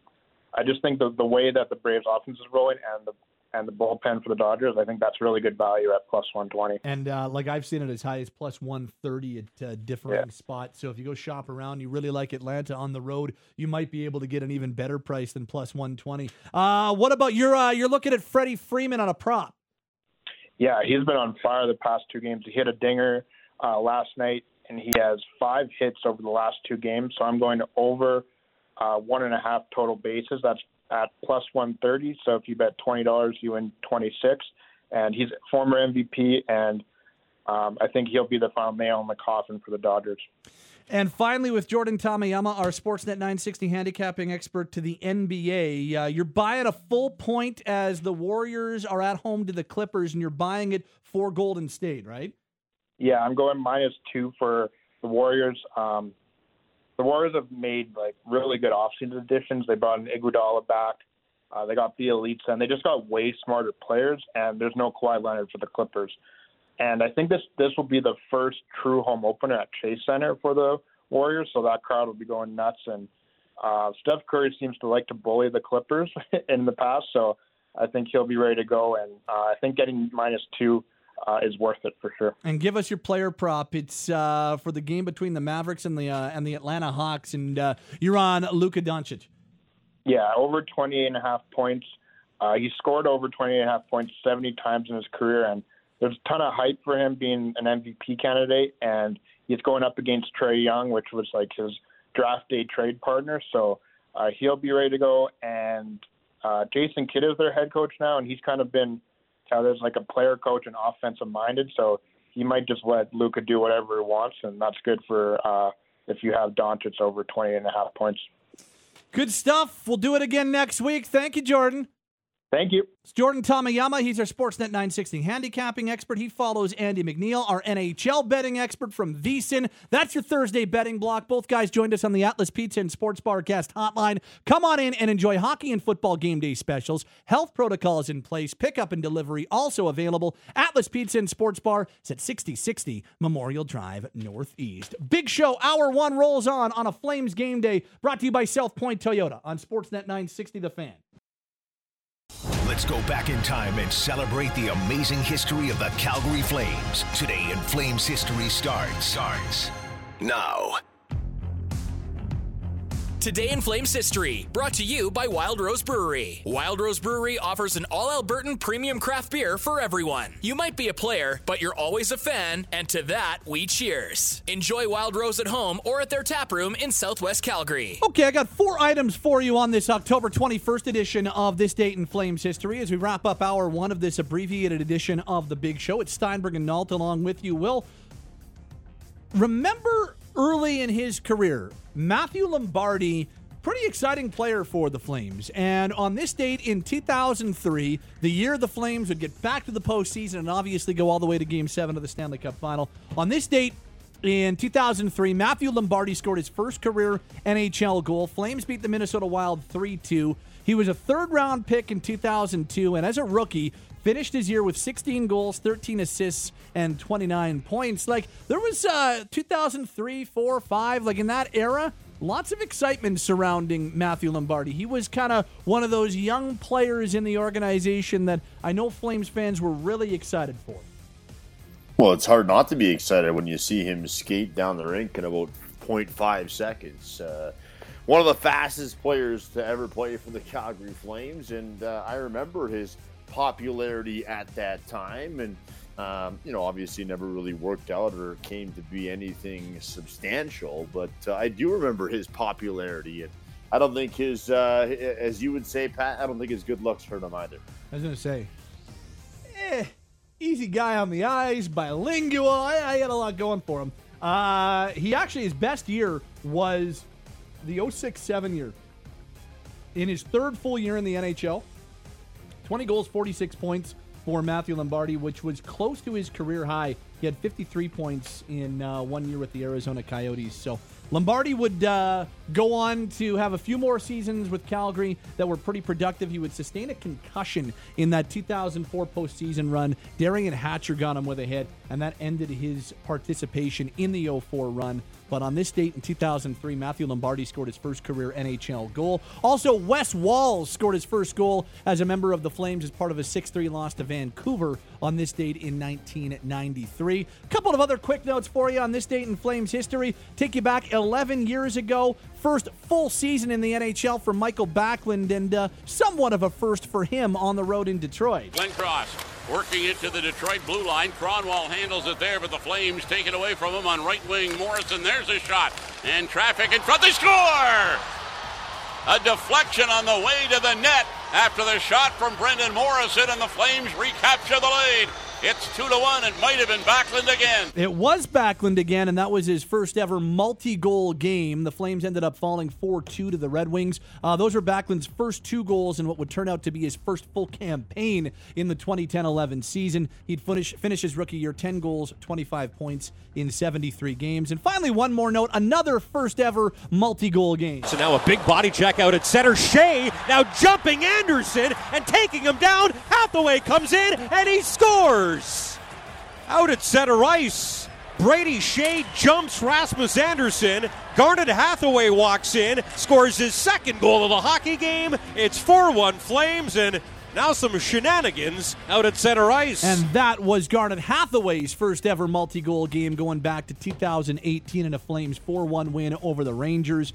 I just think the way that the Braves offense is rolling and the bullpen for the Dodgers, I think that's really good value at plus 120. And I've seen it as high as plus 130 at differing spots. So if you go shop around, you really like Atlanta on the road, you might be able to get an even better price than plus 120. What about you're looking at Freddie Freeman on a prop? Yeah, he's been on fire the past 2 games. He hit a dinger last night, and he has 5 hits over the last 2 games. So I'm going to over 1.5 total bases. That's at plus 130. So if you bet $20, you win 26. And he's a former MVP, and I think he'll be the final nail in the coffin for the Dodgers. And finally, with Jordan Tamayama, our Sportsnet 960 handicapping expert to the NBA, you're buying a full point as the Warriors are at home to the Clippers, and you're buying it for Golden State, right? Yeah, I'm going -2 for the Warriors. The Warriors have made really good offseason additions. They brought in Iguodala back. They got the elites, and they just got way smarter players. And there's no Kawhi Leonard for the Clippers. And I think this will be the first true home opener at Chase Center for the Warriors, so that crowd will be going nuts. And Steph Curry seems to like to bully the Clippers in the past, so I think he'll be ready to go. And I think getting -2 is worth it for sure. And give us your player prop. It's for the game between the Mavericks and the Atlanta Hawks, and you're on Luka Doncic. Yeah, over 28.5 points. He scored over 28.5 points 70 times in his career, and there's a ton of hype for him being an MVP candidate, and he's going up against Trae Young, which was his draft day trade partner. So he'll be ready to go. And Jason Kidd is their head coach now, and he's kind of been there's a player coach and offensive minded, so he might just let Luka do whatever he wants, and that's good for if you have Doncic over 20.5 points. Good stuff. We'll do it again next week. Thank you, Jordan. Thank you. It's Jordan Tamayama. He's our Sportsnet 960 handicapping expert. He follows Andy McNeil, our NHL betting expert from VSiN. That's your Thursday betting block. Both guys joined us on the Atlas Pizza and Sports Bar guest hotline. Come on in and enjoy hockey and football game day specials. Health protocols in place. Pickup and delivery also available. Atlas Pizza and Sports Bar is at 6060 Memorial Drive Northeast. Big show. Hour 1 rolls on a Flames game day. Brought to you by South Point Toyota on Sportsnet 960 The Fan. Let's go back in time and celebrate the amazing history of the Calgary Flames. Today in Flames history starts now. Today in Flames history, brought to you by Wild Rose Brewery. Wild Rose Brewery offers an all-Albertan premium craft beer for everyone. You might be a player, but you're always a fan, and to that, we cheers. Enjoy Wild Rose at home or at their tap room in Southwest Calgary. Okay, I got 4 items for you on this October 21st edition of This Date in Flames history as we wrap up hour 1 of this abbreviated edition of The Big Show. It's Steinberg and Nault along with you, Will. Remember early in his career, Matthew Lombardi, pretty exciting player for the Flames. And on this date in 2003, the year the Flames would get back to the postseason and obviously go all the way to Game 7 of the Stanley Cup Final. On this date in 2003, Matthew Lombardi scored his first career NHL goal. Flames beat the Minnesota Wild 3-2. He was a third-round pick in 2002, and as a rookie, finished his year with 16 goals, 13 assists, and 29 points. Like, there was 2003, 4, 5, like in that era, lots of excitement surrounding Matthew Lombardi. He was kind of one of those young players in the organization that I know Flames fans were really excited for. Well, it's hard not to be excited when you see him skate down the rink in about 0.5 seconds. One of the fastest players to ever play for the Calgary Flames, and I remember his popularity at that time, and obviously never really worked out or came to be anything substantial, but I do remember his popularity, and I don't think his as you would say, Pat, I don't think his good looks hurt him either. I was gonna say easy guy on the ice, bilingual. I had a lot going for him. He actually, his best year was the 06-07 year. In his third full year in the NHL, 20 goals, 46 points for Matthew Lombardi, which was close to his career high. He had 53 points in 1 year with the Arizona Coyotes. So Lombardi would go on to have a few more seasons with Calgary that were pretty productive. He would sustain a concussion in that 2004 postseason run. Darian Hatcher got him with a hit, and that ended his participation in the 04 run. But on this date in 2003, Matthew Lombardi scored his first career NHL goal. Also, Wes Walz scored his first goal as a member of the Flames as part of a 6-3 loss to Vancouver on this date in 1993. A couple of other quick notes for you on this date in Flames history. Take you back 11 years ago. First full season in the NHL for Michael Backlund, and somewhat of a first for him on the road in Detroit. Glenn Cross working it to the Detroit blue line. Cronwall handles it there, but the Flames take it away from him on right wing. Morrison, there's a shot. And traffic in front, they score! A deflection on the way to the net after the shot from Brendan Morrison, and the Flames recapture the lead. It's 2-1. It might have been Backlund again. It was Backlund again, and that was his first ever multi-goal game. The Flames ended up falling 4-2 to the Red Wings. Those were Backlund's first 2 goals in what would turn out to be his first full campaign in the 2010-11 season. He'd finish his rookie year 10 goals, 25 points in 73 games. And finally, one more note, another first ever multi-goal game. So now a big body check out at center. Shea now jumping Anderson and taking him down. Hathaway comes in and he scores. Out at center ice, Brady Shea jumps Rasmus Anderson. Garnet Hathaway walks in, scores his second goal of the hockey game. It's 4-1 Flames, and now some shenanigans out at center ice. And that was Garnet Hathaway's first ever multi-goal game going back to 2018 in a Flames 4-1 win over the Rangers.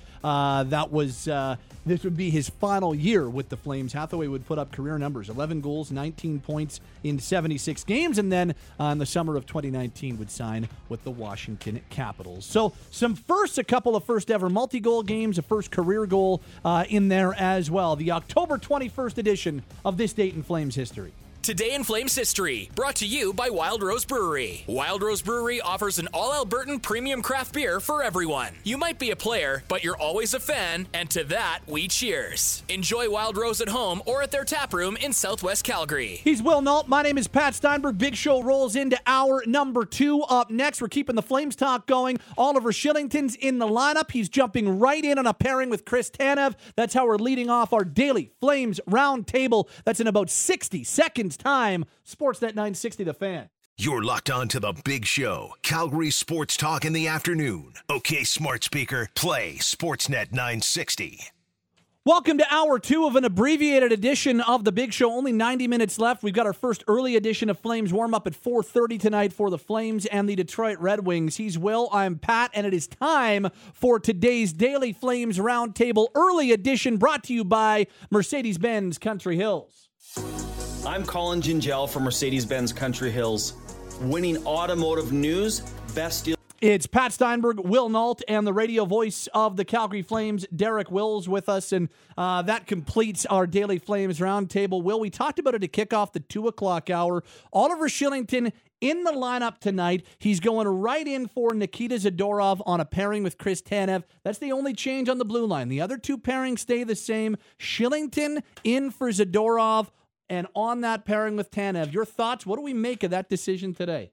This would be his final year with the Flames. Hathaway would put up career numbers, 11 goals, 19 points in 76 games, and then in the summer of 2019 would sign with the Washington Capitals. So a couple of first ever multi-goal games, a first career goal in there as well. The October 21st edition of This Date in Flames history. Today in Flames history, brought to you by Wild Rose Brewery. Wild Rose Brewery offers an all-Albertan premium craft beer for everyone. You might be a player, but you're always a fan, and to that, we cheers. Enjoy Wild Rose at home or at their tap room in Southwest Calgary. He's Will Nault. My name is Pat Steinberg. Big Show rolls into hour number 2. Up next, we're keeping the Flames talk going. Oliver Kylington's in the lineup. He's jumping right in on a pairing with Chris Tanev. That's how we're leading off our daily Flames roundtable. That's in about 60 seconds time. Sportsnet 960, The Fan. You're locked on to the Big Show, Calgary Sports Talk in the afternoon. Okay, smart speaker, play Sportsnet 960. Welcome to hour 2 of an abbreviated edition of the Big Show. Only 90 minutes left. We've got our first early edition of Flames warm-up at 4:30 tonight for the Flames and the Detroit Red Wings. He's Will, I'm Pat, and it is time for today's Daily Flames Roundtable early edition brought to you by Mercedes-Benz Country Hills. I'm Colin Gingell from Mercedes-Benz Country Hills. Winning automotive news, best deal. It's Pat Steinberg, Will Nault, and the radio voice of the Calgary Flames, Derek Wills, with us, and that completes our Daily Flames Roundtable. Will, we talked about it to kick off the 2 o'clock hour. Oliver Kylington in the lineup tonight. He's going right in for Nikita Zadorov on a pairing with Chris Tanev. That's the only change on the blue line. The other 2 pairings stay the same. Kylington in for Zadorov, and on that pairing with Tanev. Your thoughts? What do we make of that decision today?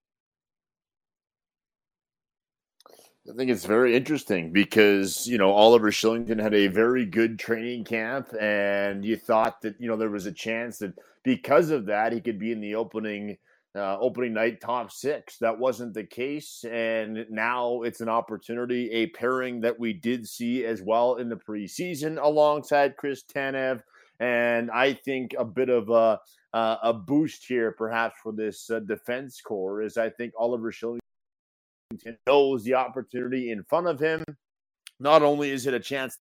I think it's very interesting because, Oliver Kylington had a very good training camp, and you thought that, there was a chance that because of that, he could be in the opening night top 6. That wasn't the case, and now it's an opportunity, a pairing that we did see as well in the preseason alongside Chris Tanev. And I think a bit of a boost here, perhaps, for this defense core is I think Oliver Kylington knows the opportunity in front of him. Not only is it a chance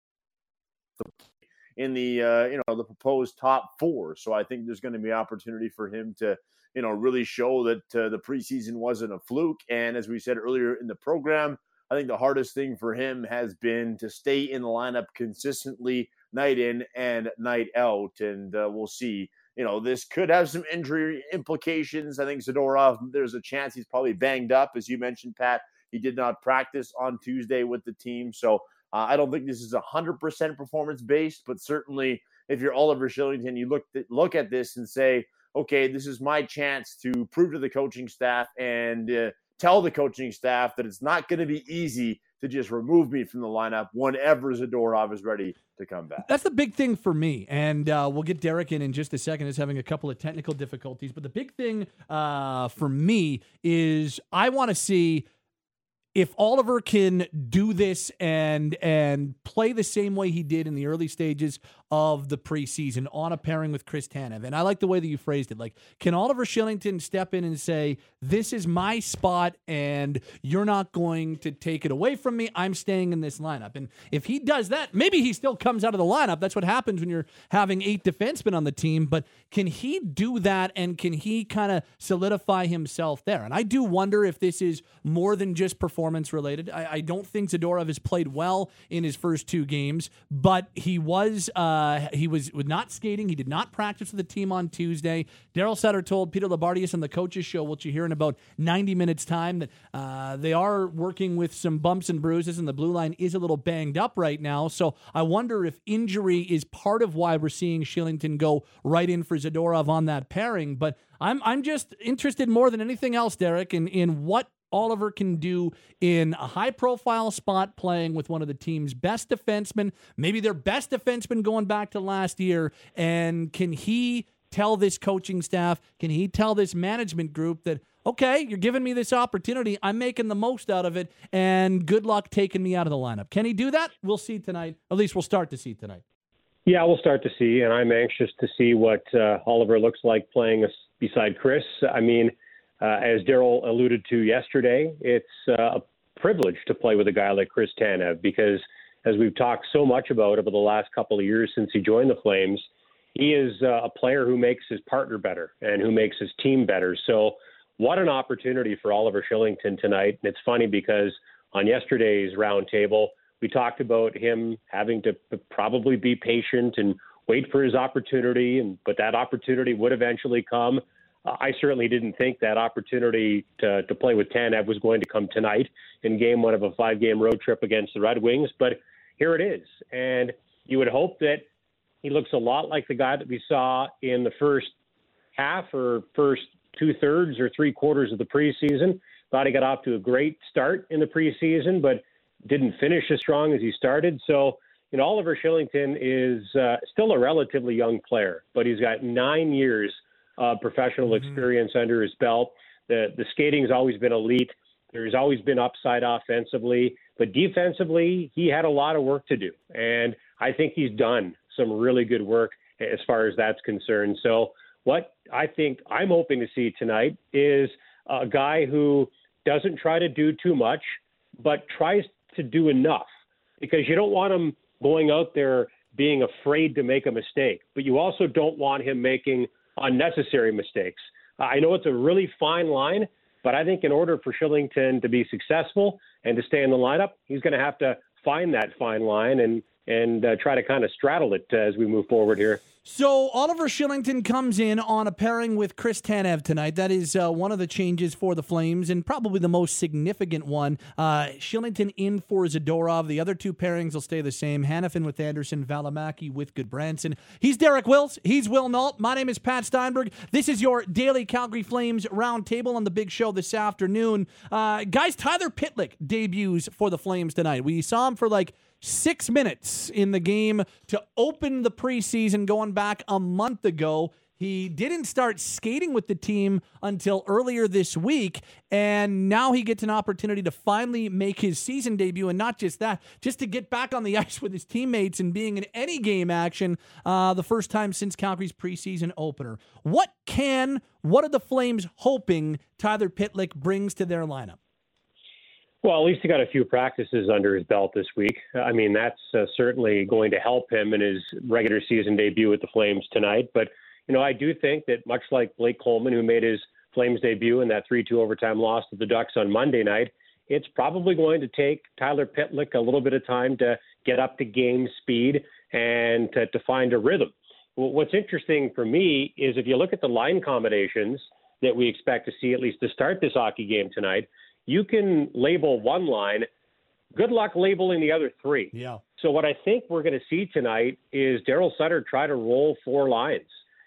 to play in the the proposed top 4, so I think there's going to be opportunity for him to really show that the preseason wasn't a fluke. And as we said earlier in the program, I think the hardest thing for him has been to stay in the lineup consistently, night in and night out, and we'll see. This could have some injury implications. I think Zadorov, there's a chance he's probably banged up. As you mentioned, Pat, he did not practice on Tuesday with the team, so I don't think this is 100% performance-based, but certainly if you're Oliver Kylington, you look at this and say, okay, this is my chance to prove to the coaching staff and tell the coaching staff that it's not going to be easy to just remove me from the lineup whenever Zadorov is ready to come back. That's the big thing for me, and we'll get Derek in just a second. Is having a couple of technical difficulties, but the big thing for me is I want to see if Oliver can do this and play the same way he did in the early stages of the preseason on a pairing with Chris Tanev. And I like the way that you phrased it. Like, can Oliver Kylington step in and say, this is my spot and you're not going to take it away from me. I'm staying in this lineup. And if he does that, maybe he still comes out of the lineup. That's what happens when you're having 8 defensemen on the team. But can he do that, and can he kind of solidify himself there? And I do wonder if this is more than just performance related. I don't think Zadorov has played well in his first 2 games, but he was not skating. He did not practice with the team on Tuesday. Daryl Sutter told Peter Labardius on the coaches show, which you hear in about 90 minutes time, that they are working with some bumps and bruises, and the blue line is a little banged up right now. So I wonder if injury is part of why we're seeing Kylington go right in for Zadorov on that pairing. But I'm just interested more than anything else, Derek, in what Oliver can do in a high-profile spot playing with one of the team's best defensemen, maybe their best defenseman going back to last year, and can he tell this coaching staff, can he tell this management group that, okay, you're giving me this opportunity, I'm making the most out of it, and good luck taking me out of the lineup. Can he do that? We'll see tonight. At least we'll start to see tonight. Yeah, we'll start to see, and I'm anxious to see what Oliver looks like playing beside Chris. I mean, as Daryl alluded to yesterday, it's a privilege to play with a guy like Chris Tanev because, as we've talked so much about over the last couple of years since he joined the Flames, he is a player who makes his partner better and who makes his team better. So what an opportunity for Oliver Kylington tonight. And it's funny because on yesterday's roundtable, we talked about him having to probably be patient and wait for his opportunity, but that opportunity would eventually come. I certainly didn't think that opportunity to play with Tanev was going to come tonight in game one of a 5-game road trip against the Red Wings, but here it is. And you would hope that he looks a lot like the guy that we saw in the first half or first 2/3 or 3/4 of the preseason. Thought he got off to a great start in the preseason, but didn't finish as strong as he started. So, Oliver Kylington is still a relatively young player, but he's got 9 years of professional experience under his belt. The skating has always been elite. There's always been upside offensively, but defensively, he had a lot of work to do. And I think he's done some really good work as far as that's concerned. So what I think I'm hoping to see tonight is a guy who doesn't try to do too much, but tries to do enough, because you don't want him going out there being afraid to make a mistake, but you also don't want him making unnecessary mistakes. I know it's a really fine line, but I think in order for Kylington to be successful and to stay in the lineup, he's going to have to find that fine line and try to kind of straddle it as we move forward here. So Oliver Kylington comes in on a pairing with Chris Tanev tonight. That is one of the changes for the Flames, and probably the most significant one. Kylington in for Zadorov. The other two pairings will stay the same. Hanifin with Anderson, Valimaki with Goodbranson. He's Derek Wills. He's Will Nault. My name is Pat Steinberg. This is your daily Calgary Flames roundtable on the big show this afternoon. Guys, Tyler Pitlick debuts for the Flames tonight. We saw him for 6 minutes in the game to open the preseason going back a month ago. He didn't start skating with the team until earlier this week, and now he gets an opportunity to finally make his season debut, and not just that, just to get back on the ice with his teammates and being in any game action the first time since Calgary's preseason opener. What are the Flames hoping Tyler Pitlick brings to their lineup? Well, at least he got a few practices under his belt this week. I mean, that's certainly going to help him in his regular season debut with the Flames tonight. But, I do think that much like Blake Coleman, who made his Flames debut in that 3-2 overtime loss to the Ducks on Monday night, it's probably going to take Tyler Pitlick a little bit of time to get up to game speed and to find a rhythm. Well, what's interesting for me is if you look at the line combinations that we expect to see, at least to start this hockey game tonight, you can label one line. Good luck labeling the other three. Yeah. So what I think we're going to see tonight is Daryl Sutter try to roll 4 lines.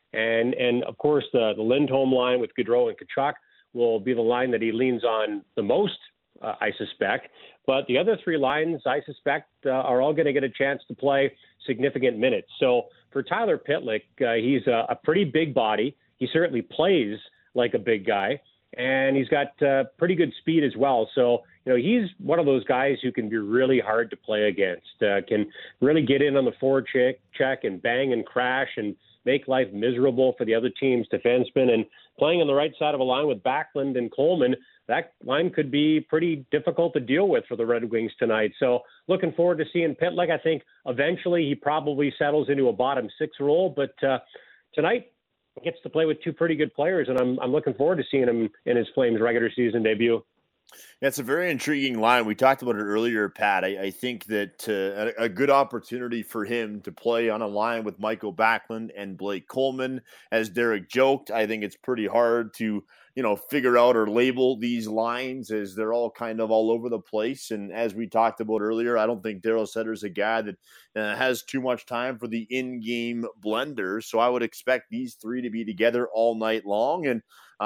And of course, the Lindholm line with Gaudreau and Tkachuk will be the line that he leans on the most, I suspect. But the other 3 lines, I suspect, are all going to get a chance to play significant minutes. So for Tyler Pitlick, he's a pretty big body. He certainly plays like a big guy. And he's got pretty good speed as well. So, he's one of those guys who can be really hard to play against, can really get in on the forward check and bang and crash and make life miserable for the other team's defensemen. And playing on the right side of a line with Backlund and Coleman, that line could be pretty difficult to deal with for the Red Wings tonight. So looking forward to seeing Pitlick. I think eventually he probably settles into a bottom 6 role. But tonight, gets to play with 2 pretty good players, and I'm looking forward to seeing him in his Flames regular season debut. Yeah, it's a very intriguing line. We talked about it earlier, Pat. I think that a good opportunity for him to play on a line with Michael Backlund and Blake Coleman. As Derek joked, I think it's pretty hard to figure out or label these lines, as they're all kind of all over the place. And as we talked about earlier, I don't think Daryl Sutter's a guy that has too much time for the in-game blender. So I would expect these 3 to be together all night long. And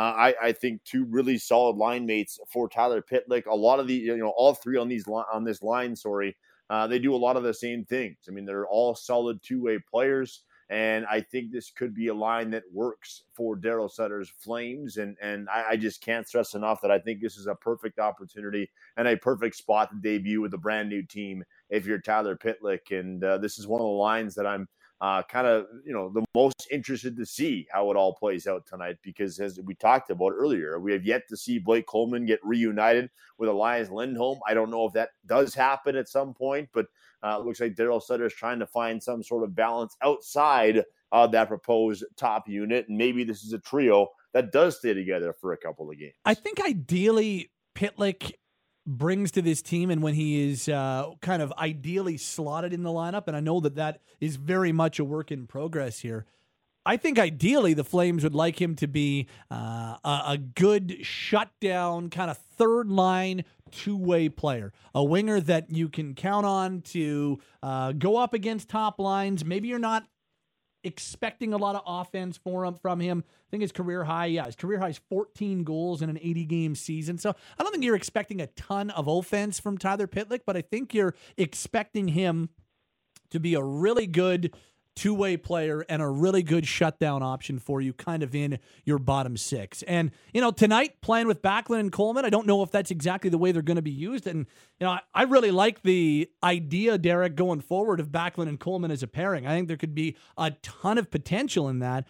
I think 2 really solid line mates for Tyler Pitlick. A lot of the, all 3 on this line, they do a lot of the same things. I mean, they're all solid 2-way players. And I think this could be a line that works for Daryl Sutter's Flames. And I just can't stress enough that I think this is a perfect opportunity and a perfect spot to debut with a brand new team if you're Tyler Pitlick. And this is one of the lines that I'm kind of, the most interested to see how it all plays out tonight, because as we talked about earlier, we have yet to see Blake Coleman get reunited with Elias Lindholm. I don't know if that does happen at some point, but it looks like Daryl Sutter is trying to find some sort of balance outside of that proposed top unit. And maybe this is a trio that does stay together for a couple of games. I think ideally Pitlick brings to this team and when he is kind of ideally slotted in the lineup, and I know that is very much a work in progress here, I think ideally the Flames would like him to be a good shutdown kind of third line two-way player, a winger that you can count on to go up against top lines. Maybe you're not expecting a lot of offense from him. I think his career high is 14 goals in an 80-game season. So I don't think you're expecting a ton of offense from Tyler Pitlick, but I think you're expecting him to be a really good two-way player and a really good shutdown option for you kind of in your bottom six. And, tonight playing with Backlund and Coleman, I don't know if that's exactly the way they're going to be used. And, I really like the idea, Derek, going forward of Backlund and Coleman as a pairing. I think there could be a ton of potential in that.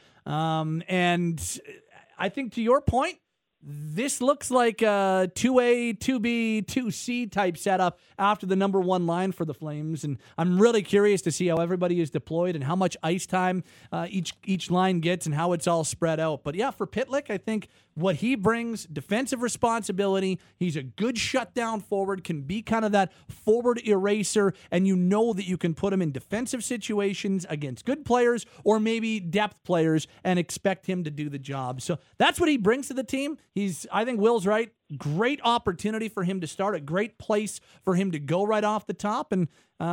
And I think to your point, this looks like a 2A, 2B, 2C type setup after the number one line for the Flames. And I'm really curious to see how everybody is deployed and how much ice time each line gets and how it's all spread out. But yeah, for Pitlick, I think what he brings, defensive responsibility, he's a good shutdown forward, can be kind of that forward eraser, and you know that you can put him in defensive situations against good players or maybe depth players and expect him to do the job. So that's what he brings to the team. I think Will's right. Great opportunity for him to start, a great place for him to go right off the top. And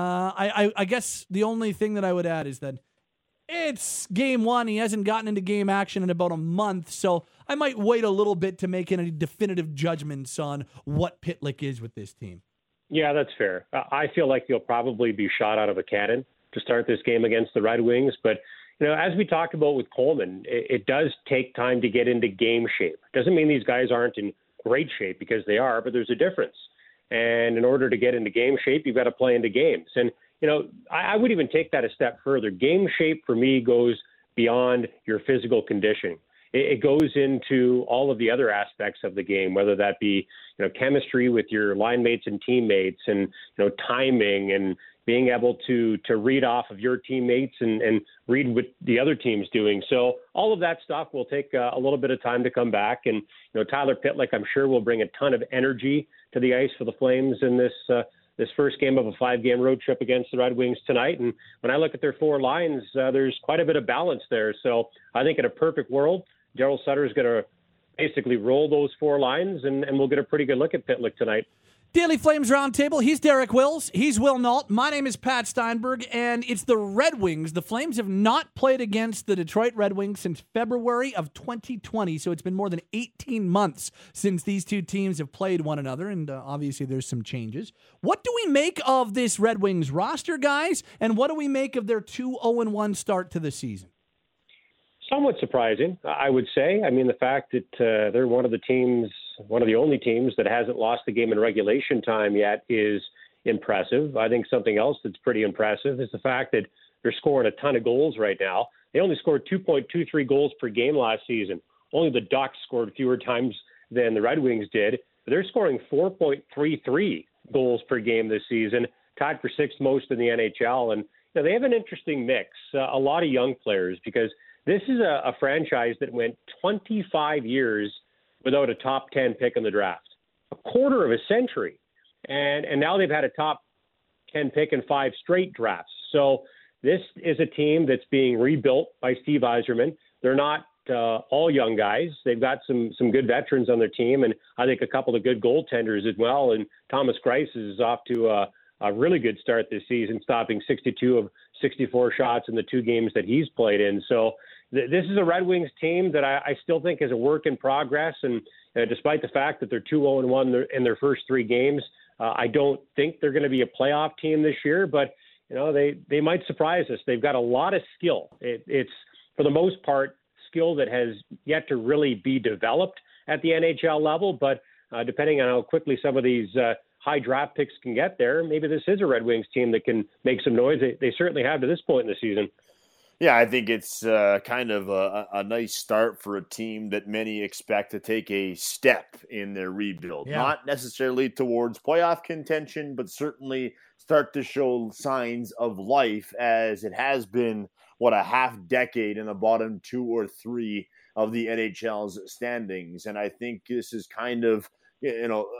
I guess the only thing that I would add is that it's game one. He hasn't gotten into game action in about a month, so I might wait a little bit to make any definitive judgments on what Pitlick is with this team. Yeah, that's fair. I feel like he'll probably be shot out of a cannon to start this game against the Red Wings, but as we talked about with Coleman, it does take time to get into game shape. Doesn't mean these guys aren't in great shape, because they are, but there's a difference. And in order to get into game shape, you've got to play into games. And, I would even take that a step further. Game shape for me goes beyond your physical conditioning. It goes into all of the other aspects of the game, whether that be, chemistry with your line mates and teammates and, timing and being able to read off of your teammates and read what the other team's doing. So all of that stuff will take a little bit of time to come back. And, Tyler Pitlick, I'm sure, will bring a ton of energy to the ice for the Flames in this first game of a 5-game road trip against the Red Wings tonight. And when I look at their four lines, there's quite a bit of balance there. So I think in a perfect world, Daryl Sutter is going to basically roll those four lines, and we'll get a pretty good look at Pitlick tonight. Daily Flames Roundtable. He's Derek Wills. He's Will Nault. My name is Pat Steinberg, and it's the Red Wings. The Flames have not played against the Detroit Red Wings since February of 2020, so it's been more than 18 months since these two teams have played one another, and obviously there's some changes. What do we make of this Red Wings roster, guys, and what do we make of their 2-0-1 start to the season? Somewhat surprising, I would say. I mean, the fact that they're one of the only teams that hasn't lost the game in regulation time yet is impressive. I think something else that's pretty impressive is the fact that they're scoring a ton of goals right now. They only scored 2.23 goals per game last season. Only the Ducks scored fewer times than the Red Wings did. But they're scoring 4.33 goals per game this season, tied for sixth most in the NHL. And they have an interesting mix, a lot of young players, because this is a franchise that went 25 years without a top 10 pick in the draft, a quarter of a century. And now they've had a top 10 pick in 5 straight drafts. So this is a team that's being rebuilt by Steve Yzerman. They're not all young guys. They've got some good veterans on their team, and I think a couple of good goaltenders as well. And Thomas Greiss is off to a really good start this season, stopping 62 of 64 shots in the 2 games that he's played in. So this is a Red Wings team that I still think is a work in progress. And despite the fact that they're 2-0-1 in their first 3 games, I don't think they're going to be a playoff team this year. But, they might surprise us. They've got a lot of skill. It's, for the most part, skill that has yet to really be developed at the NHL level. But depending on how quickly some of these high draft picks can get there, maybe this is a Red Wings team that can make some noise. They certainly have to this point in the season. Yeah, I think it's kind of a nice start for a team that many expect to take a step in their rebuild. Yeah. Not necessarily towards playoff contention, but certainly start to show signs of life, as it has been, a half decade in the bottom 2 or 3 of the NHL's standings. And I think this is kind of,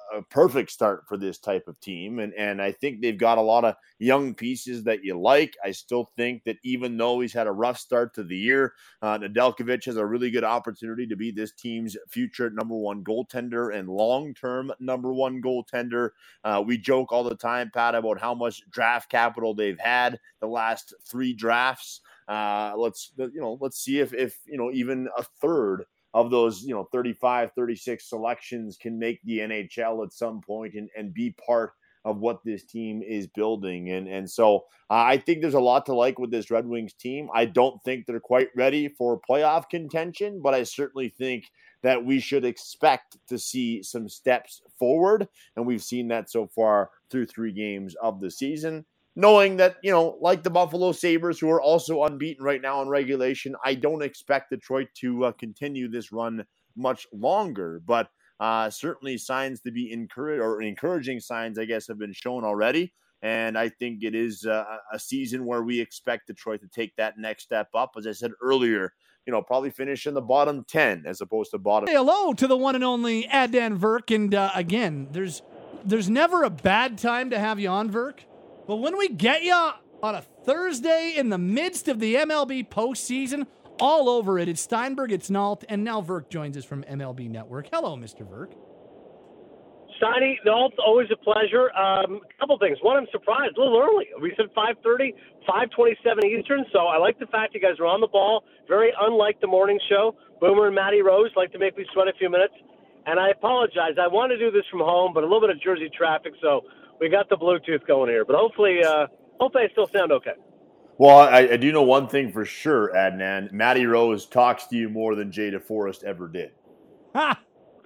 a perfect start for this type of team. And I think they've got a lot of young pieces that you like. I still think that even though he's had a rough start to the year, Nedeljkovic has a really good opportunity to be this team's future number one goaltender and long-term number one goaltender. We joke all the time, Pat, about how much draft capital they've had the last 3 drafts. Let's see if even a third of those, 35, 36 selections can make the NHL at some point and be part of what this team is building. And so I think there's a lot to like with this Red Wings team. I don't think they're quite ready for playoff contention, but I certainly think that we should expect to see some steps forward. And we've seen that so far through 3 games of the season. Knowing that, like the Buffalo Sabres, who are also unbeaten right now in regulation, I don't expect Detroit to continue this run much longer. But certainly signs to be encouraging signs, I guess, have been shown already. And I think it is a season where we expect Detroit to take that next step up. As I said earlier, probably finish in the bottom 10 as opposed to bottom. Hey, hello to the one and only Adnan Virk. And again, there's never a bad time to have you on, Virk. But when we get you on a Thursday in the midst of the MLB postseason, all over it, it's Steinberg, it's Nault, and now Virk joins us from MLB Network. Hello, Mr. Virk. Steiny, Nault, always a pleasure. A couple things. One, I'm surprised, a little early. We said 5:30, 5:27 Eastern, so I like the fact you guys are on the ball. Very unlike the morning show. Boomer and Matty Rose like to make me sweat a few minutes. And I apologize. I want to do this from home, but a little bit of Jersey traffic, so we got the Bluetooth going here. But hopefully I still sound okay. Well, I do know one thing for sure, Adnan. Matty Rose talks to you more than Jay DeForest ever did. Ha!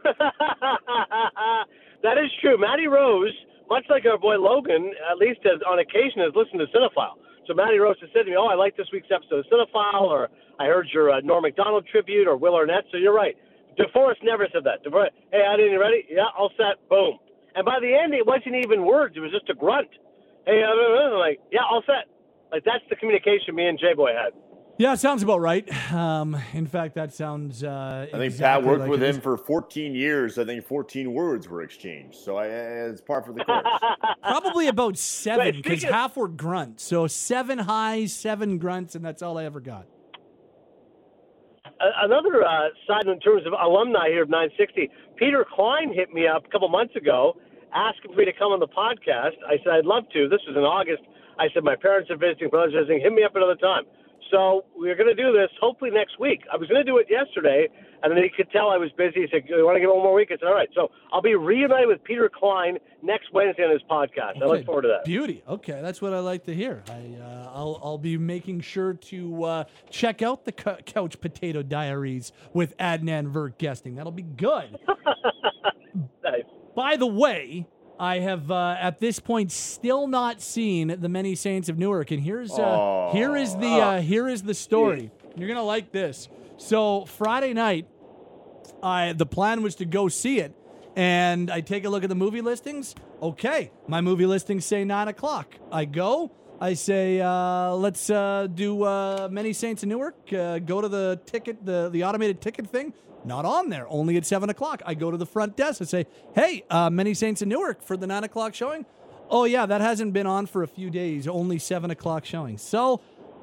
That is true. Matty Rose, much like our boy Logan, at least on occasion, has listened to Cinephile. So Matty Rose has said to me, I like this week's episode of Cinephile, or I heard your Norm Macdonald tribute, or Will Arnett. So you're right. DeForest never said that. DeForest, hey, Adnan, you ready? Yeah, all set. Boom. And by the end, it wasn't even words. It was just a grunt. Hey, like, yeah, all set. Like, that's the communication me and J-Boy had. Yeah, sounds about right. In fact, that sounds I think Pat worked with him for 14 years. I think 14 words were exchanged. So it's par for the course. Probably about 7, because half were grunts. So 7 highs, 7 grunts, and that's all I ever got. Another side in terms of alumni here of 960, Peter Klein hit me up a couple months ago, asking for me to come on the podcast. I said, I'd love to. This was in August. I said, my parents are visiting, brothers are visiting. Hit me up another time. So we're going to do this hopefully next week. I was going to do it yesterday, and then he could tell I was busy. He said, you want to give it one more week? I said, all right. So I'll be reunited with Peter Klein next Wednesday on his podcast. Okay. I look forward to that. Beauty. Okay, that's what I like to hear. I'll be making sure to check out the Couch Potato Diaries with Adnan Virk guesting. That'll be good. Nice. By the way, I have at this point still not seen The Many Saints of Newark, and here is the story. You're gonna like this. So Friday night, the plan was to go see it, and I take a look at the movie listings. Okay, my movie listings say 9:00. I go. I say, let's do Many Saints of Newark. Go to the ticket, the automated ticket thing. Not on there, only at 7:00. I go to the front desk and say, hey, Many Saints of Newark for the 9:00 showing? Oh, yeah, that hasn't been on for a few days, only 7:00 showing. So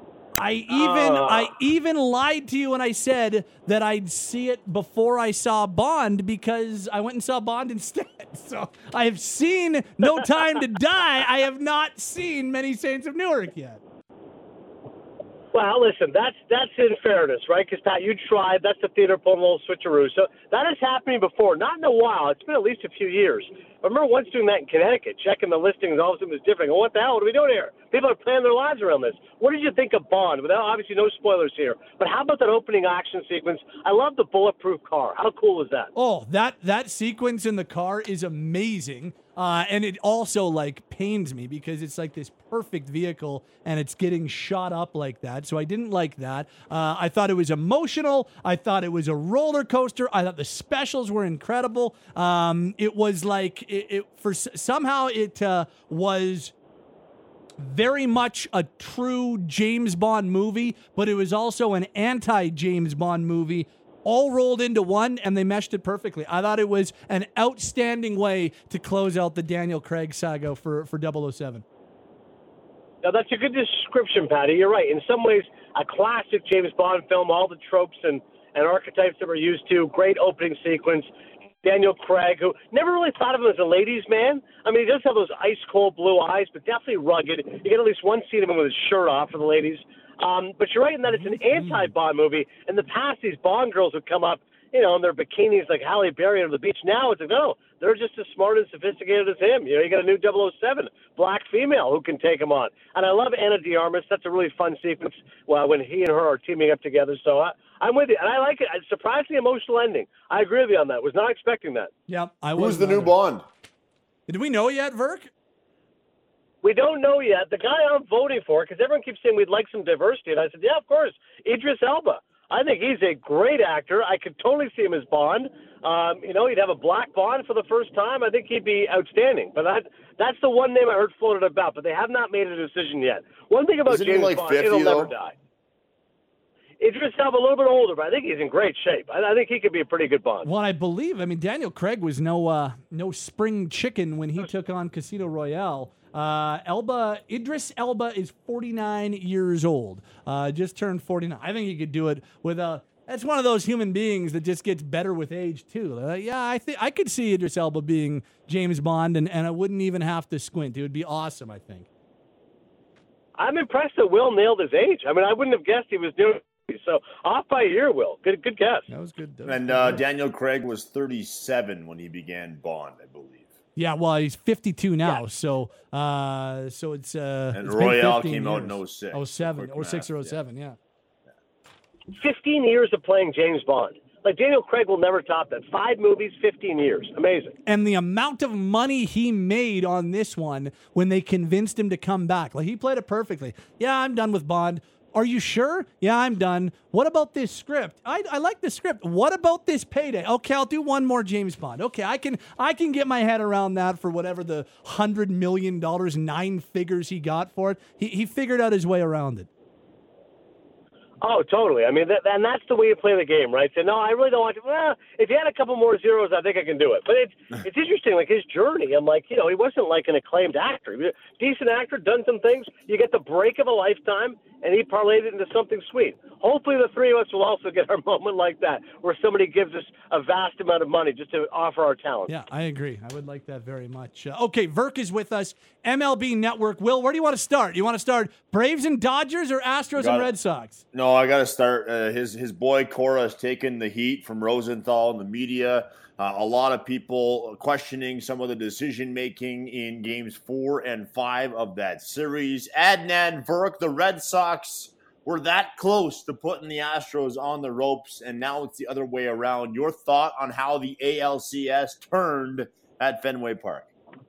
I even lied to you when I said that I'd see it before I saw Bond, because I went and saw Bond instead. So I have seen No Time to Die. I have not seen Many Saints of Newark yet. Well, listen, that's in fairness, right? Because, Pat, you tried. That's the theater pulling a little switcheroo. So that has happened before. Not in a while. It's been at least a few years. I remember once doing that in Connecticut, checking the listings. All of a sudden it was different. What the hell? What are we doing here? People are planning their lives around this. What did you think of Bond? Without obviously no spoilers here. But how about that opening action sequence? I love the bulletproof car. How cool is that? Oh, that sequence in the car is amazing. And it also pains me because it's like this perfect vehicle and it's getting shot up like that. So I didn't like that. I thought it was emotional. I thought it was a roller coaster. I thought the specials were incredible. It was somehow it was very much a true James Bond movie, but it was also an anti-James Bond movie all rolled into one, and they meshed it perfectly. I thought it was an outstanding way to close out the Daniel Craig saga for 007. Now, that's a good description, Patty. You're right. In some ways, a classic James Bond film, all the tropes and archetypes that we're used to, great opening sequence. Daniel Craig, who never really thought of him as a ladies' man. I mean, he does have those ice-cold blue eyes, but definitely rugged. You get at least one scene of him with his shirt off for the ladies. But you're right in that it's an anti-Bond movie. In the past, these Bond girls would come up, in their bikinis like Halle Berry on the beach. Now it's like, no, they're just as smart and sophisticated as him. You got a new 007, black female who can take him on. And I love Ana de Armas. That's a really fun sequence when he and her are teaming up together. So I'm with you. And I like it. It's a surprisingly emotional ending. I agree with you on that. Was not expecting that. Yep. Who's the new Bond? Did we know yet, Verk? We don't know yet. The guy I'm voting for, because everyone keeps saying we'd like some diversity, and I said, yeah, of course, Idris Elba. I think he's a great actor. I could totally see him as Bond. He'd have a black Bond for the first time. I think he'd be outstanding. But that's the one name I heard floated about, but they have not made a decision yet. One thing about James Bond, 50, it'll though? never die. Idris Elba a little bit older, but I think he's in great shape. I think he could be a pretty good Bond. Well, I believe, Daniel Craig was no spring chicken when he took on Casino Royale. Idris Elba is 49 years old. Just turned 49. I think he could do it with that's one of those human beings that just gets better with age too. I think I could see Idris Elba being James Bond, and I wouldn't even have to squint. It would be awesome, I think. I'm impressed that Will nailed his age. I wouldn't have guessed he was doing it. So off by a year, Will. Good guess. That was good. Daniel Craig was 37 when he began Bond, I believe. Yeah, well, he's 52 now, so it's and Royale came out in 06. 07, or 06 or 07, yeah. 15 years of playing James Bond. Like, Daniel Craig will never top that. 5 movies, 15 years. Amazing. And the amount of money he made on this one when they convinced him to come back. Like, he played it perfectly. Yeah, I'm done with Bond. Are you sure? Yeah, I'm done. What about this script? I like the script. What about this payday? Okay, I'll do one more James Bond. Okay, I can get my head around that for whatever the $100 million, 9 figures he got for it. He figured out his way around it. Oh, totally. And that's the way you play the game, right? So, no, I really don't want to. Well, if you had a couple more zeros, I think I can do it. But it's interesting, like his journey. I'm like, he wasn't like an acclaimed actor. He was a decent actor, done some things. You get the break of a lifetime, and he parlayed it into something sweet. Hopefully the three of us will also get our moment like that, where somebody gives us a vast amount of money just to offer our talent. Yeah, I agree. I would like that very much. Okay, Verk is with us, MLB Network. Will, where do you want to start? You want to start Braves and Dodgers or Astros and Red Sox? No, I got to start. His boy Cora has taken the heat from Rosenthal and the media. A lot of people questioning some of the decision-making in Games 4 and 5 of that series. Adnan Verk, the Red Sox were that close to putting the Astros on the ropes, and now it's the other way around. Your thought on how the ALCS turned at Fenway Park?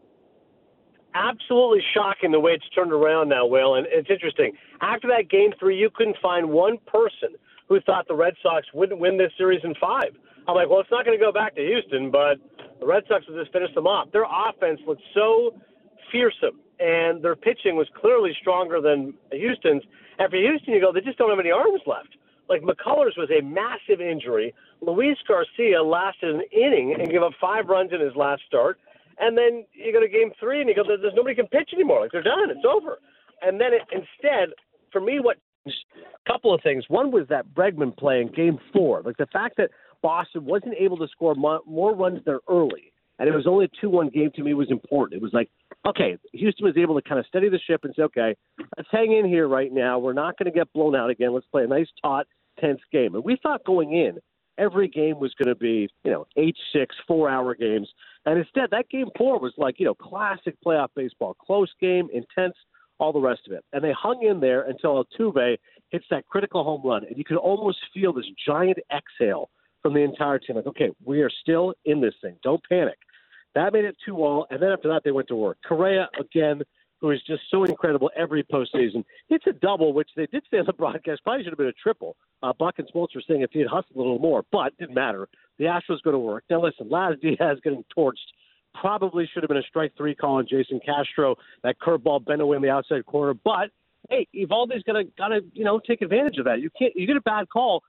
Absolutely shocking the way it's turned around now, Will. And it's interesting. After that Game 3, you couldn't find one person who thought the Red Sox wouldn't win this series in 5. I'm like, well, it's not going to go back to Houston, but the Red Sox will just finish them off. Their offense looked so fearsome, and their pitching was clearly stronger than Houston's. And for Houston, you go, they just don't have any arms left. Like, McCullers was a massive injury. Luis Garcia lasted an inning and gave up 5 runs in his last start. And then you go to Game 3, and you go, there's nobody can pitch anymore. Like, they're done. It's over. And then instead, for me, a couple of things. One was that Bregman play in Game 4. Like, the fact that Boston wasn't able to score more runs there early, and it was only a 2-1 game, to me was important. It was like, okay, Houston was able to kind of steady the ship and say, okay, let's hang in here right now. We're not going to get blown out again. Let's play a nice, taut, tense game. And we thought going in, every game was going to be, 8-6, 4-hour games. And instead, that Game 4 was like, classic playoff baseball. Close game, intense, all the rest of it. And they hung in there until Altuve hits that critical home run. And you could almost feel this giant exhale from the entire team. Like, okay, we are still in this thing. Don't panic. That made it 2-2, and then after that, they went to work. Correa, again, who is just so incredible every postseason. It's a double, which they did say on the broadcast probably should have been a triple. Buck and Smoltz were saying if he had hustled a little more, but didn't matter. The Astros go to work. Now, listen, Laz Diaz getting torched probably should have been a strike 3 call on Jason Castro. That curveball bent away in the outside corner. But, hey, Evaldi's got to take advantage of that. You get a bad call,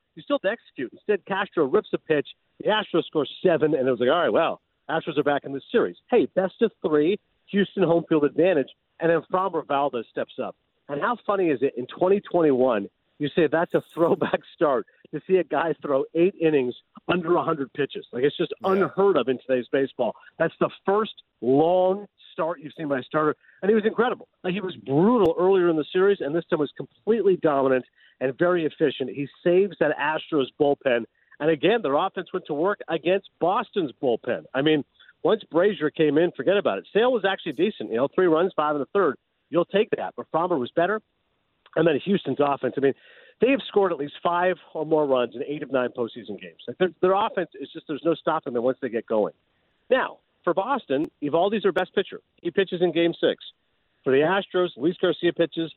you still have to execute. Instead, Castro rips a pitch. The Astros score 7, and it was like, all right, well, Astros are back in this series. Hey, best of 3, Houston home field advantage, and then Framber Valdez steps up. And how funny is it in 2021, you say that's a throwback start to see a guy throw 8 innings under 100 pitches. Like, it's just unheard of in today's baseball. That's the first long start you've seen by a starter, and he was incredible. Like, he was brutal earlier in the series, and this time was completely dominant and very efficient. He saves that Astros bullpen, and again, their offense went to work against Boston's bullpen. I mean, once Brazier came in, forget about it. Sale was actually decent, 3 runs, 5 in the third. You'll take that, but Framber was better. And then Houston's offense, I mean, they have scored at least 5 or more runs in 8 of 9 postseason games. Like, their offense is just, there's no stopping them once they get going. Now, for Boston, Eovaldi's their best pitcher. He pitches in Game 6. For the Astros, Luis Garcia pitches.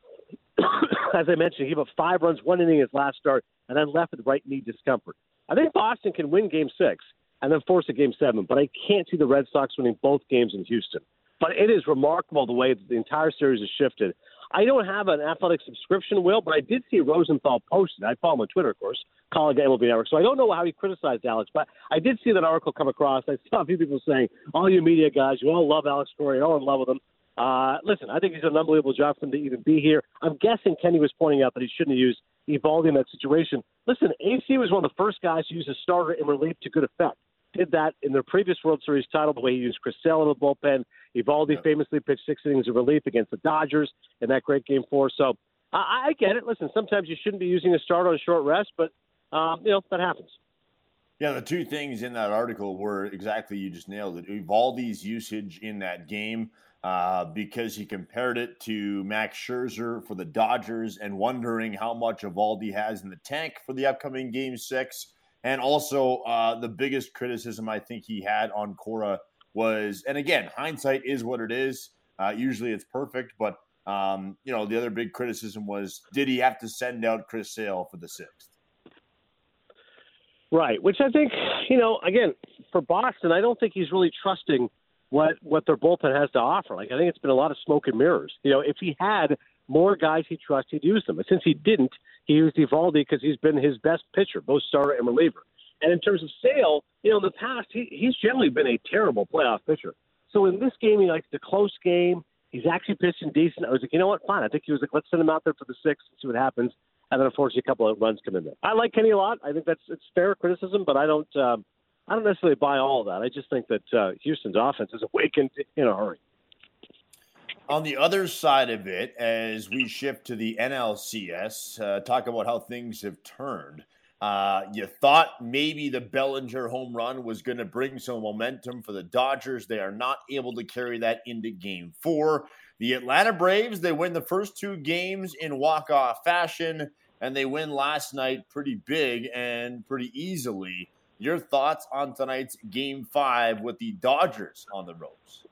As I mentioned, he gave up 5 runs, 1 inning his last start, and then left with right knee discomfort. I think Boston can win Game 6 and then force a Game 7, but I can't see the Red Sox winning both games in Houston. But it is remarkable the way that the entire series has shifted. I don't have an athletic subscription, Will, but I did see Rosenthal posted. I follow him on Twitter, of course, colleague at MLB Network. So I don't know how he criticized Alex, but I did see that article come across. I saw a few people saying, all you media guys, you all love Alex Cora, you're all in love with him. Listen, I think he's done an unbelievable job for him to even be here. I'm guessing Kenny was pointing out that he shouldn't have used Eovaldi in that situation. Listen, AC was one of the first guys to use a starter in relief to good effect. Did that in their previous World Series title, the way he used Chris Sale in the bullpen. Eovaldi famously pitched 6 innings of relief against the Dodgers in that great Game 4. So I get it. Listen, sometimes you shouldn't be using a starter on a short rest, but, that happens. Yeah, the 2 things in that article were exactly, you just nailed it. Eovaldi's usage in that game, because he compared it to Max Scherzer for the Dodgers and wondering how much Eovaldi has in the tank for the upcoming Game 6. And also the biggest criticism I think he had on Cora was, and again, hindsight is what it is. Usually it's perfect, but, the other big criticism was, did he have to send out Chris Sale for the 6th? Right, which I think, again, for Boston, I don't think he's really trusting what their bullpen has to offer. Like, I think it's been a lot of smoke and mirrors. If he had more guys he trusts, he'd use them. But since he didn't, he used Eovaldi because he's been his best pitcher, both starter and reliever. And in terms of Sale, in the past, he's generally been a terrible playoff pitcher. So in this game, it's a close game. He's actually pitching decent. I was like, you know what, fine. I think he was like, let's send him out there for the 6th and see what happens. And then, unfortunately, a couple of runs come in there. I like Kenny a lot. I think it's fair criticism, but I don't necessarily buy all of that. I just think that Houston's offense is awakened in a hurry. On the other side of it, as we shift to the NLCS, talk about how things have turned. You thought maybe the Bellinger home run was going to bring some momentum for the Dodgers. They are not able to carry that into Game 4. The Atlanta Braves, they win the first 2 games in walk-off fashion, and they win last night pretty big and pretty easily. Your thoughts on tonight's Game 5 with the Dodgers on the ropes?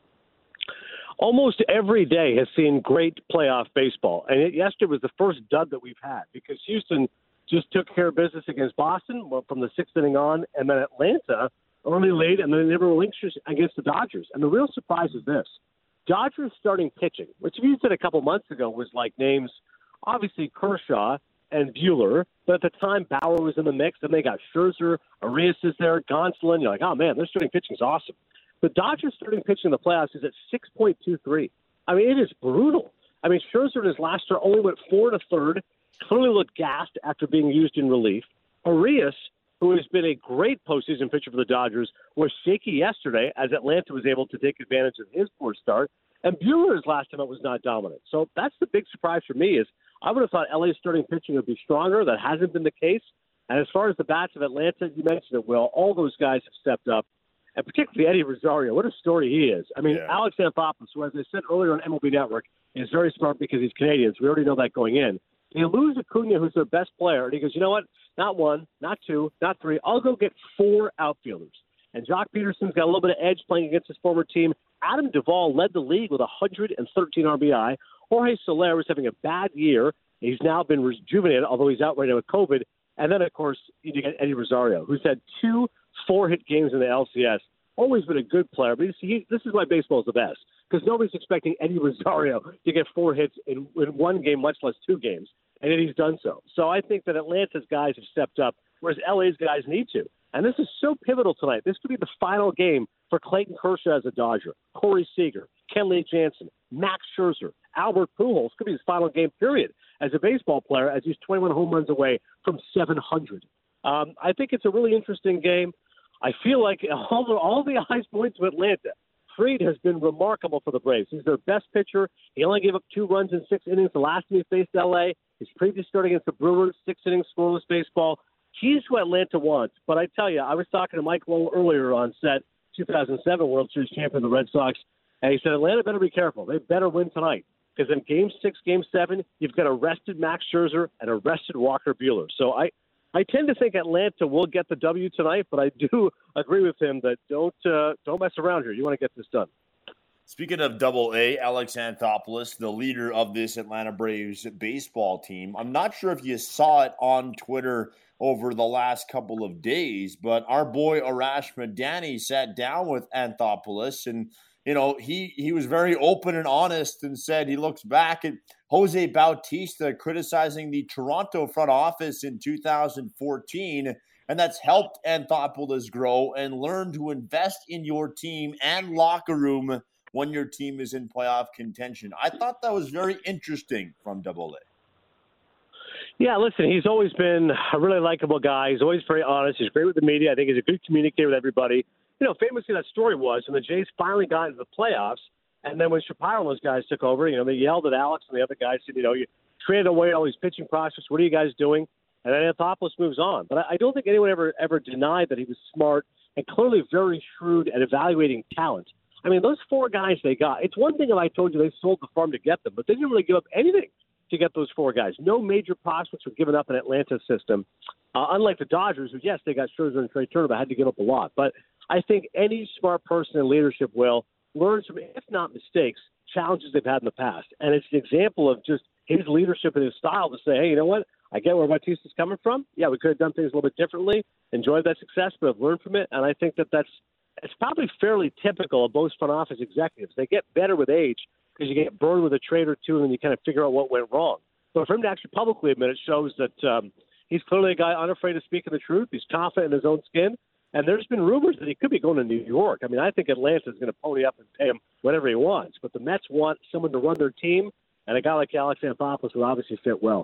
Almost every day has seen great playoff baseball. And yesterday was the first dud that we've had because Houston just took care of business against Boston from the 6th inning on, and then Atlanta early, late, and then they never relinquished against the Dodgers. And the real surprise is this. Dodgers starting pitching, which you said a couple months ago was like names, obviously Kershaw and Buehler, but at the time Bauer was in the mix, and they got Scherzer, Arias is there, Gonsolin. You're like, oh, man, their starting pitching is awesome. The Dodgers starting pitching in the playoffs is at 6.23. I mean, it is brutal. I mean, Scherzer in his last start only went 4 1/3, clearly looked gassed after being used in relief. Arias, who has been a great postseason pitcher for the Dodgers, was shaky yesterday as Atlanta was able to take advantage of his poor start. And Buehler's last time out was not dominant. So that's the big surprise for me is I would have thought LA's starting pitching would be stronger. That hasn't been the case. And as far as the bats of Atlanta, you mentioned it, Will, all those guys have stepped up. And particularly Eddie Rosario, what a story he is. I mean, Alex Anthopoulos, who, as I said earlier on MLB Network, is very smart because he's Canadian. So we already know that going in. They lose Acuna, who's their best player, and he goes, you know what? Not 1, not 2, not 3. I'll go get 4 outfielders. And Jock Peterson's got a little bit of edge playing against his former team. Adam Duvall led the league with 113 RBI. Jorge Soler is having a bad year. He's now been rejuvenated, although he's out right now with COVID. And then, of course, you get Eddie Rosario, who's had 2 4-hit games in the LCS. Always been a good player, but this is why baseball is the best, because nobody's expecting Eddie Rosario to get 4 hits in one game, much less 2 games, and yet he's done so. So I think that Atlanta's guys have stepped up. whereas LA's guys need to. And this is so pivotal tonight. This could be the final game for Clayton Kershaw as a Dodger, Corey Seager, Kenley Jansen, Max Scherzer, Albert Pujols. Could be his final game, period, as a baseball player, as he's 21 home runs away from 700. I think it's a really interesting game. I feel like all the eyes point to Atlanta. Fried has been remarkable for the Braves. He's their best pitcher. He only gave up 2 runs in 6 innings the last time he faced L.A. His previous start against the Brewers, 6 innings scoreless baseball. He's who Atlanta wants. But I tell you, I was talking to Mike Lowe earlier on set, 2007 World Series champion of the Red Sox, and he said Atlanta better be careful. They better win tonight because in Game 6, Game 7, you've got arrested Max Scherzer and arrested Walker Buehler. So I tend to think Atlanta will get the W tonight, but I do agree with him that don't mess around here. You want to get this done. Speaking of Double-A, Alex Anthopoulos, the leader of this Atlanta Braves baseball team. I'm not sure if you saw it on Twitter over the last couple of days, but our boy Arash Madani sat down with Anthopoulos, and he was very open and honest and said he looks back at Jose Bautista criticizing the Toronto front office in 2014, and that's helped Anthopoulos grow and learn to invest in your team and locker room when your team is in playoff contention. I thought that was very interesting from Double-A. Yeah, listen, he's always been a really likable guy. He's always very honest. He's great with the media. I think he's a good communicator with everybody. Famously that story was when the Jays finally got into the playoffs, and then when Shapiro and those guys took over, they yelled at Alex and the other guys, said, you traded away all these pitching prospects. What are you guys doing? And then Anthopoulos moves on. But I don't think anyone ever denied that he was smart and clearly very shrewd at evaluating talent. I mean, those 4 guys they got, it's one thing if I told you they sold the farm to get them, but they didn't really give up anything to get those 4 guys. No major prospects were given up in Atlanta's system, unlike the Dodgers, who, yes, they got Scherzer and Trey Turner, but had to give up a lot. But I think any smart person in leadership will learn from, if not mistakes, challenges they've had in the past. And it's an example of just his leadership and his style to say, hey, you know what? I get where Bautista's coming from. Yeah, we could have done things a little bit differently, enjoyed that success, but have learned from it. And I think it's probably fairly typical of most front office executives. They get better with age because you get burned with a trade or two and then you kind of figure out what went wrong. But for him to actually publicly admit it shows that he's clearly a guy unafraid of speaking the truth. He's confident in his own skin. And there's been rumors that he could be going to New York. I mean, I think Atlanta's going to pony up and pay him whatever he wants. But the Mets want someone to run their team, and a guy like Alex Anthopoulos would obviously fit well.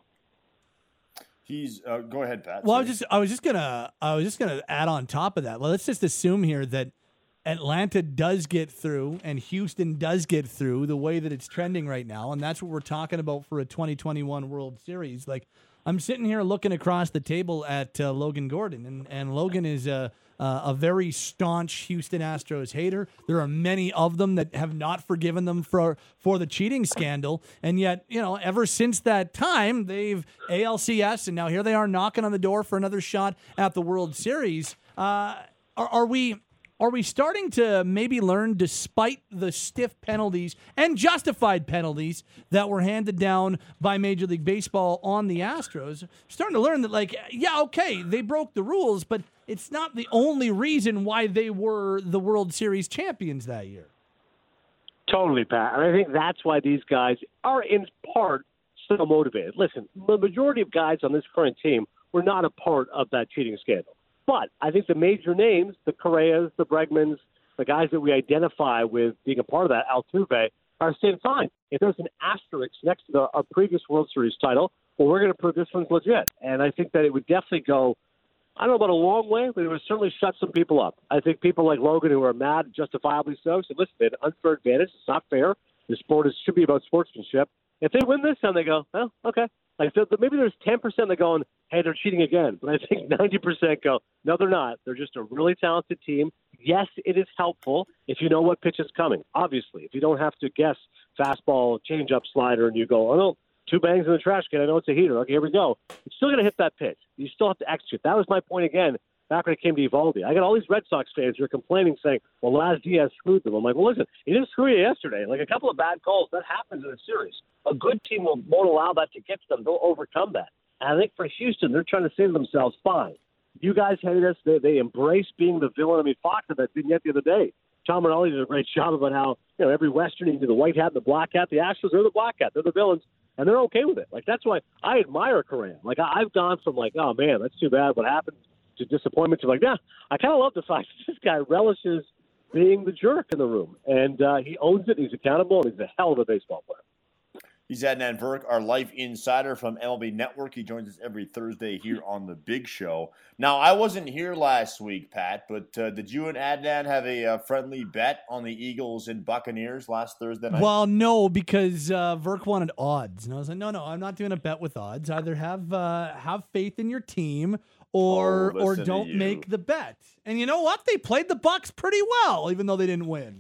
He's go ahead, Pat. Well, I was just gonna add on top of that. Well, let's just assume here that Atlanta does get through and Houston does get through the way that it's trending right now, and that's what we're talking about for a 2021 World Series. Like, I'm sitting here looking across the table at Logan Gordon, and Logan is a very staunch Houston Astros hater. There are many of them that have not forgiven them for the cheating scandal, and yet, ever since that time, they've ALCS, and now here they are knocking on the door for another shot at the World Series. Are we starting to maybe learn, despite the stiff penalties and justified penalties that were handed down by Major League Baseball on the Astros, starting to learn that, they broke the rules, but it's not the only reason why they were the World Series champions that year. Totally, Pat. And I think that's why these guys are, in part, so motivated. Listen, the majority of guys on this current team were not a part of that cheating scandal. But I think the major names, the Correas, the Bregmans, the guys that we identify with being a part of that, Altuve, are saying, fine, if there's an asterisk next to our previous World Series title, well, we're going to prove this one's legit. And I think that it would definitely go, I don't know about a long way, but it would certainly shut some people up. I think people like Logan, who are mad, justifiably so, said, listen, they had an unfair advantage. It's not fair. The sport should be about sportsmanship. If they win this time, they go, oh, okay. Like, maybe there's 10% that going, hey, they're cheating again. But I think 90% go, no, they're not. They're just a really talented team. Yes, it is helpful if you know what pitch is coming, obviously. If you don't have to guess fastball, changeup, slider, and you go, oh, no, 2 bangs in the trash can. I know it's a heater. Okay, here we go. You're still going to hit that pitch. You still have to execute. That was my point again back when it came to Eovaldi. I got all these Red Sox fans who are complaining, saying, well, Laz Diaz screwed them. I'm like, well, listen, he didn't screw you yesterday. Like, a couple of bad calls, that happens in a series. A good team won't allow that to get to them. They'll overcome that. And I think for Houston, they're trying to say to themselves, fine, you guys hate us. They embrace being the villain. I mean, Fox had that vignette the other day. Tom Rinaldi did a great job about how, every Western, you do the white hat and the black hat. The Astros are the black hat. They're the villains. and they're okay with it. Like, that's why I admire Karan. Like, I've gone from like, oh man, that's too bad what happened, to disappointment to like, yeah, I kind of love the fact that this guy relishes being the jerk in the room, and he owns it. He's accountable, and he's a hell of a baseball player. He's Adnan Virk, our life insider from MLB Network. He joins us every Thursday here on The Big Show. Now, I wasn't here last week, Pat, but did you and Adnan have a friendly bet on the Eagles and Buccaneers last Thursday night? Well, no, because Virk wanted odds. And I was like, no, I'm not doing a bet with odds. Either have faith in your team or don't make the bet. And you know what? They played the Bucs pretty well, even though they didn't win.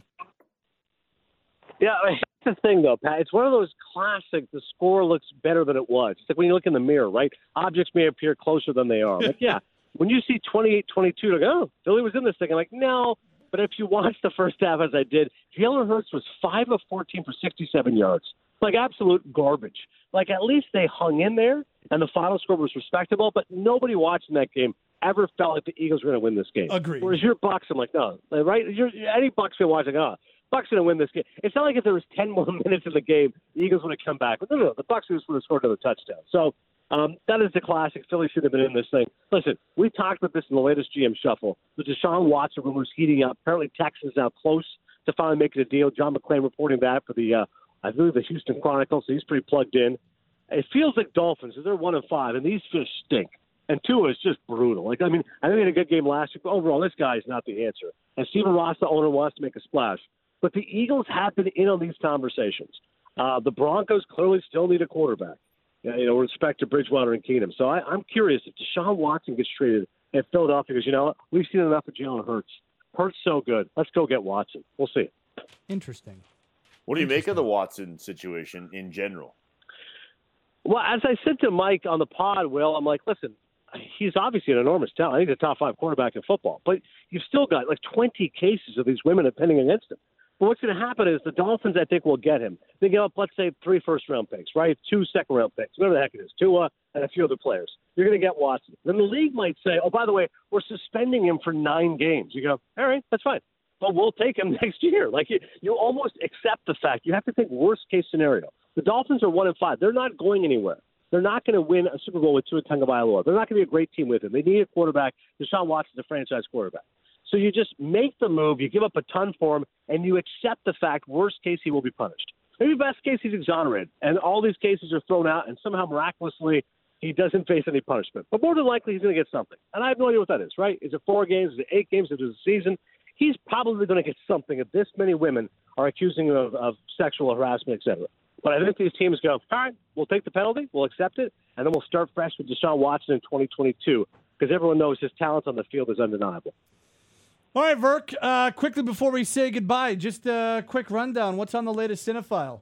Yeah, the thing, though, Pat, it's one of those classic, the score looks better than it was. It's like when you look in the mirror, right? Objects may appear closer than they are. Like, yeah, when you see 28-22, like, oh, Philly was in this thing. I'm like, no. But if you watch the first half, as I did, Jalen Hurts was 5 of 14 for 67 yards. Like, absolute garbage. Like, at least they hung in there, and the final score was respectable, but nobody watching that game ever felt like the Eagles were going to win this game. Agreed. Whereas your Bucs, I'm like, no, right? Any Bucs fan watching, Bucs going to win this game. It's not like if there was 10 more minutes in the game, the Eagles would have come back. But no, the Bucs would have scored another touchdown. So that is the classic. Philly should have been in this thing. Listen, we talked about this in the latest GM Shuffle. The Deshaun Watson rumors heating up. Apparently Texas is now close to finally making a deal. John McClain reporting that for the, I believe, the Houston Chronicle, so he's pretty plugged in. It feels like Dolphins, they're 1-5, and these fish stink. And Tua is just brutal. Like, I mean, I think he had a good game last year, but overall, this guy is not the answer. And Stephen Ross, the owner, wants to make a splash. But the Eagles have been in on these conversations. The Broncos clearly still need a quarterback, with respect to Bridgewater and Keenum. So I'm curious if Deshaun Watson gets traded at Philadelphia, because, you know what, we've seen enough of Jalen Hurts. Hurts so good. Let's go get Watson. We'll see. Interesting. What do you make of the Watson situation in general? Well, as I said to Mike on the pod, Will, I'm like, listen, he's obviously an enormous talent. I think he's a top 5 quarterback in football. But you've still got like 20 cases of these women pending against him. But what's going to happen is the Dolphins, I think, will get him. They give up, let's say, 3 first-round picks, right? 2 second-round picks, whatever the heck it is, Tua and a few other players. You're going to get Watson. Then the league might say, oh, by the way, we're suspending him for 9 games. You go, all right, that's fine. But we'll take him next year. Like, you almost accept the fact. You have to think worst-case scenario. The Dolphins are 1-5. They're not going anywhere. They're not going to win a Super Bowl with Tua Tagovailoa. They're not going to be a great team with him. They need a quarterback. Deshaun Watson's a franchise quarterback. So you just make the move, you give up a ton for him, and you accept the fact, worst case, he will be punished. Maybe best case, he's exonerated, and all these cases are thrown out, and somehow miraculously he doesn't face any punishment. But more than likely, he's going to get something. And I have no idea what that is, right? Is it 4 games? Is it 8 games? Is it a season? He's probably going to get something if this many women are accusing him of sexual harassment, et cetera. But I think these teams go, all right, we'll take the penalty, we'll accept it, and then we'll start fresh with Deshaun Watson in 2022 because everyone knows his talent on the field is undeniable. All right, Virk, quickly before we say goodbye, just a quick rundown. What's on the latest Cinephile?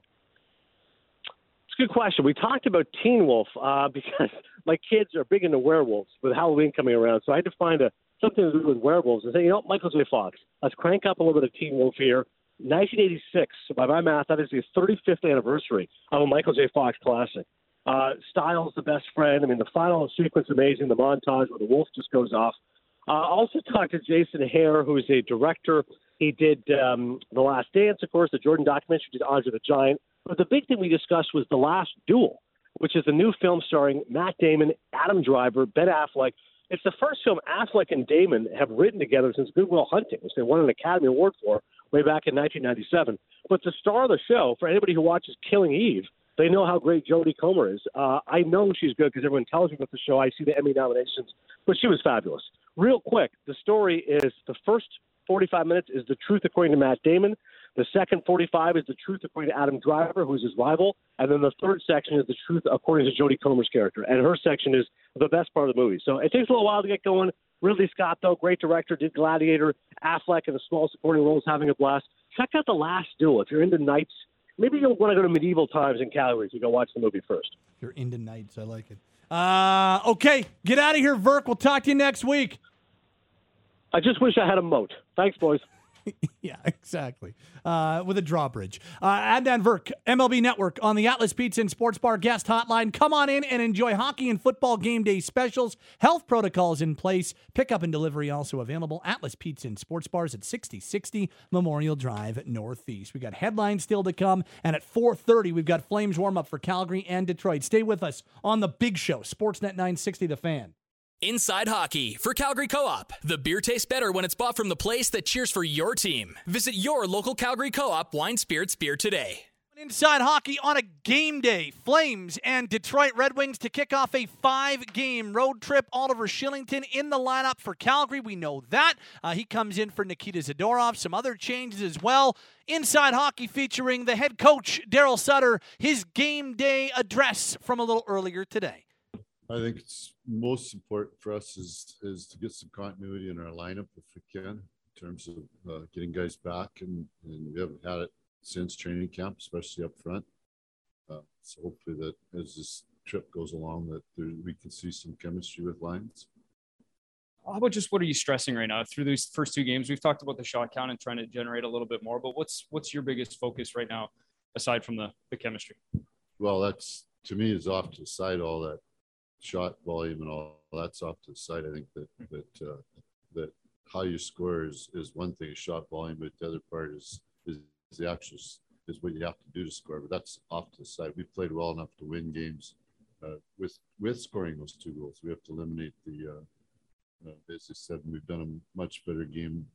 It's a good question. We talked about Teen Wolf because my kids are big into werewolves with Halloween coming around, so I had to find something to do with werewolves and say, you know, Michael J. Fox, let's crank up a little bit of Teen Wolf here. 1986, by my math, that is the 35th anniversary of a Michael J. Fox classic. Styles, the best friend. I mean, the final sequence, amazing. The montage where the wolf just goes off. Also talked to Jason Hare, who is a director. He did The Last Dance, of course, the Jordan documentary, did Andre the Giant. But the big thing we discussed was The Last Duel, which is a new film starring Matt Damon, Adam Driver, Ben Affleck. It's the first film Affleck and Damon have written together since Good Will Hunting, which they won an Academy Award for way back in 1997. But the star of the show, for anybody who watches Killing Eve, they know how great Jodie Comer is. I know she's good because everyone tells me about the show. I see the Emmy nominations, but she was fabulous. Real quick, the story is the first 45 minutes is the truth according to Matt Damon. The second 45 is the truth according to Adam Driver, who's his rival. And then the third section is the truth according to Jodie Comer's character. And her section is the best part of the movie. So it takes a little while to get going. Ridley Scott, though, great director, did Gladiator. Affleck in a small supporting role is having a blast. Check out The Last Duel. If you're into knights, maybe you'll want to go to medieval times in Calgary to go watch the movie first. If you're into knights, I like it. Okay, get out of here, Virk. We'll talk to you next week. I just wish I had a moat. Thanks, boys. Yeah, exactly. With a drawbridge. Adnan Virk, MLB Network on the Atlas Pizza and Sports Bar guest hotline. Come on in and enjoy hockey and football game day specials. Health protocols in place. Pickup and delivery also available. Atlas Pizza and Sports Bars at 6060 Memorial Drive Northeast. We got headlines still to come. And at 4:30, we've got Flames warm-up for Calgary and Detroit. Stay with us on the big show, Sportsnet 960 The Fan. Inside Hockey for Calgary Co-op. The beer tastes better when it's bought from the place that cheers for your team. Visit your local Calgary Co-op Wine Spirits Beer today. Inside Hockey on a game day. Flames and Detroit Red Wings to kick off a 5-game road trip. Oliver Kylington in the lineup for Calgary. We know that. He comes in for Nikita Zadorov. Some other changes as well. Inside Hockey featuring the head coach, Daryl Sutter. His game day address from a little earlier today. I think it's most important for us is to get some continuity in our lineup if we can, in terms of getting guys back, and we haven't had it since training camp, especially up front. So hopefully that as this trip goes along, that we can see some chemistry with lines. How about just what are you stressing right now through these first 2 games? We've talked about the shot count and trying to generate a little bit more, but what's your biggest focus right now aside from the chemistry? Well, that's, to me, is off to the side, all that shot volume and all that's off to the side. I think that how you score is one thing, shot volume, but the other part is the actual is what you have to do to score. But that's off to the side. We played well enough to win games with scoring those 2 goals. We have to eliminate the as I said, we've done a much better game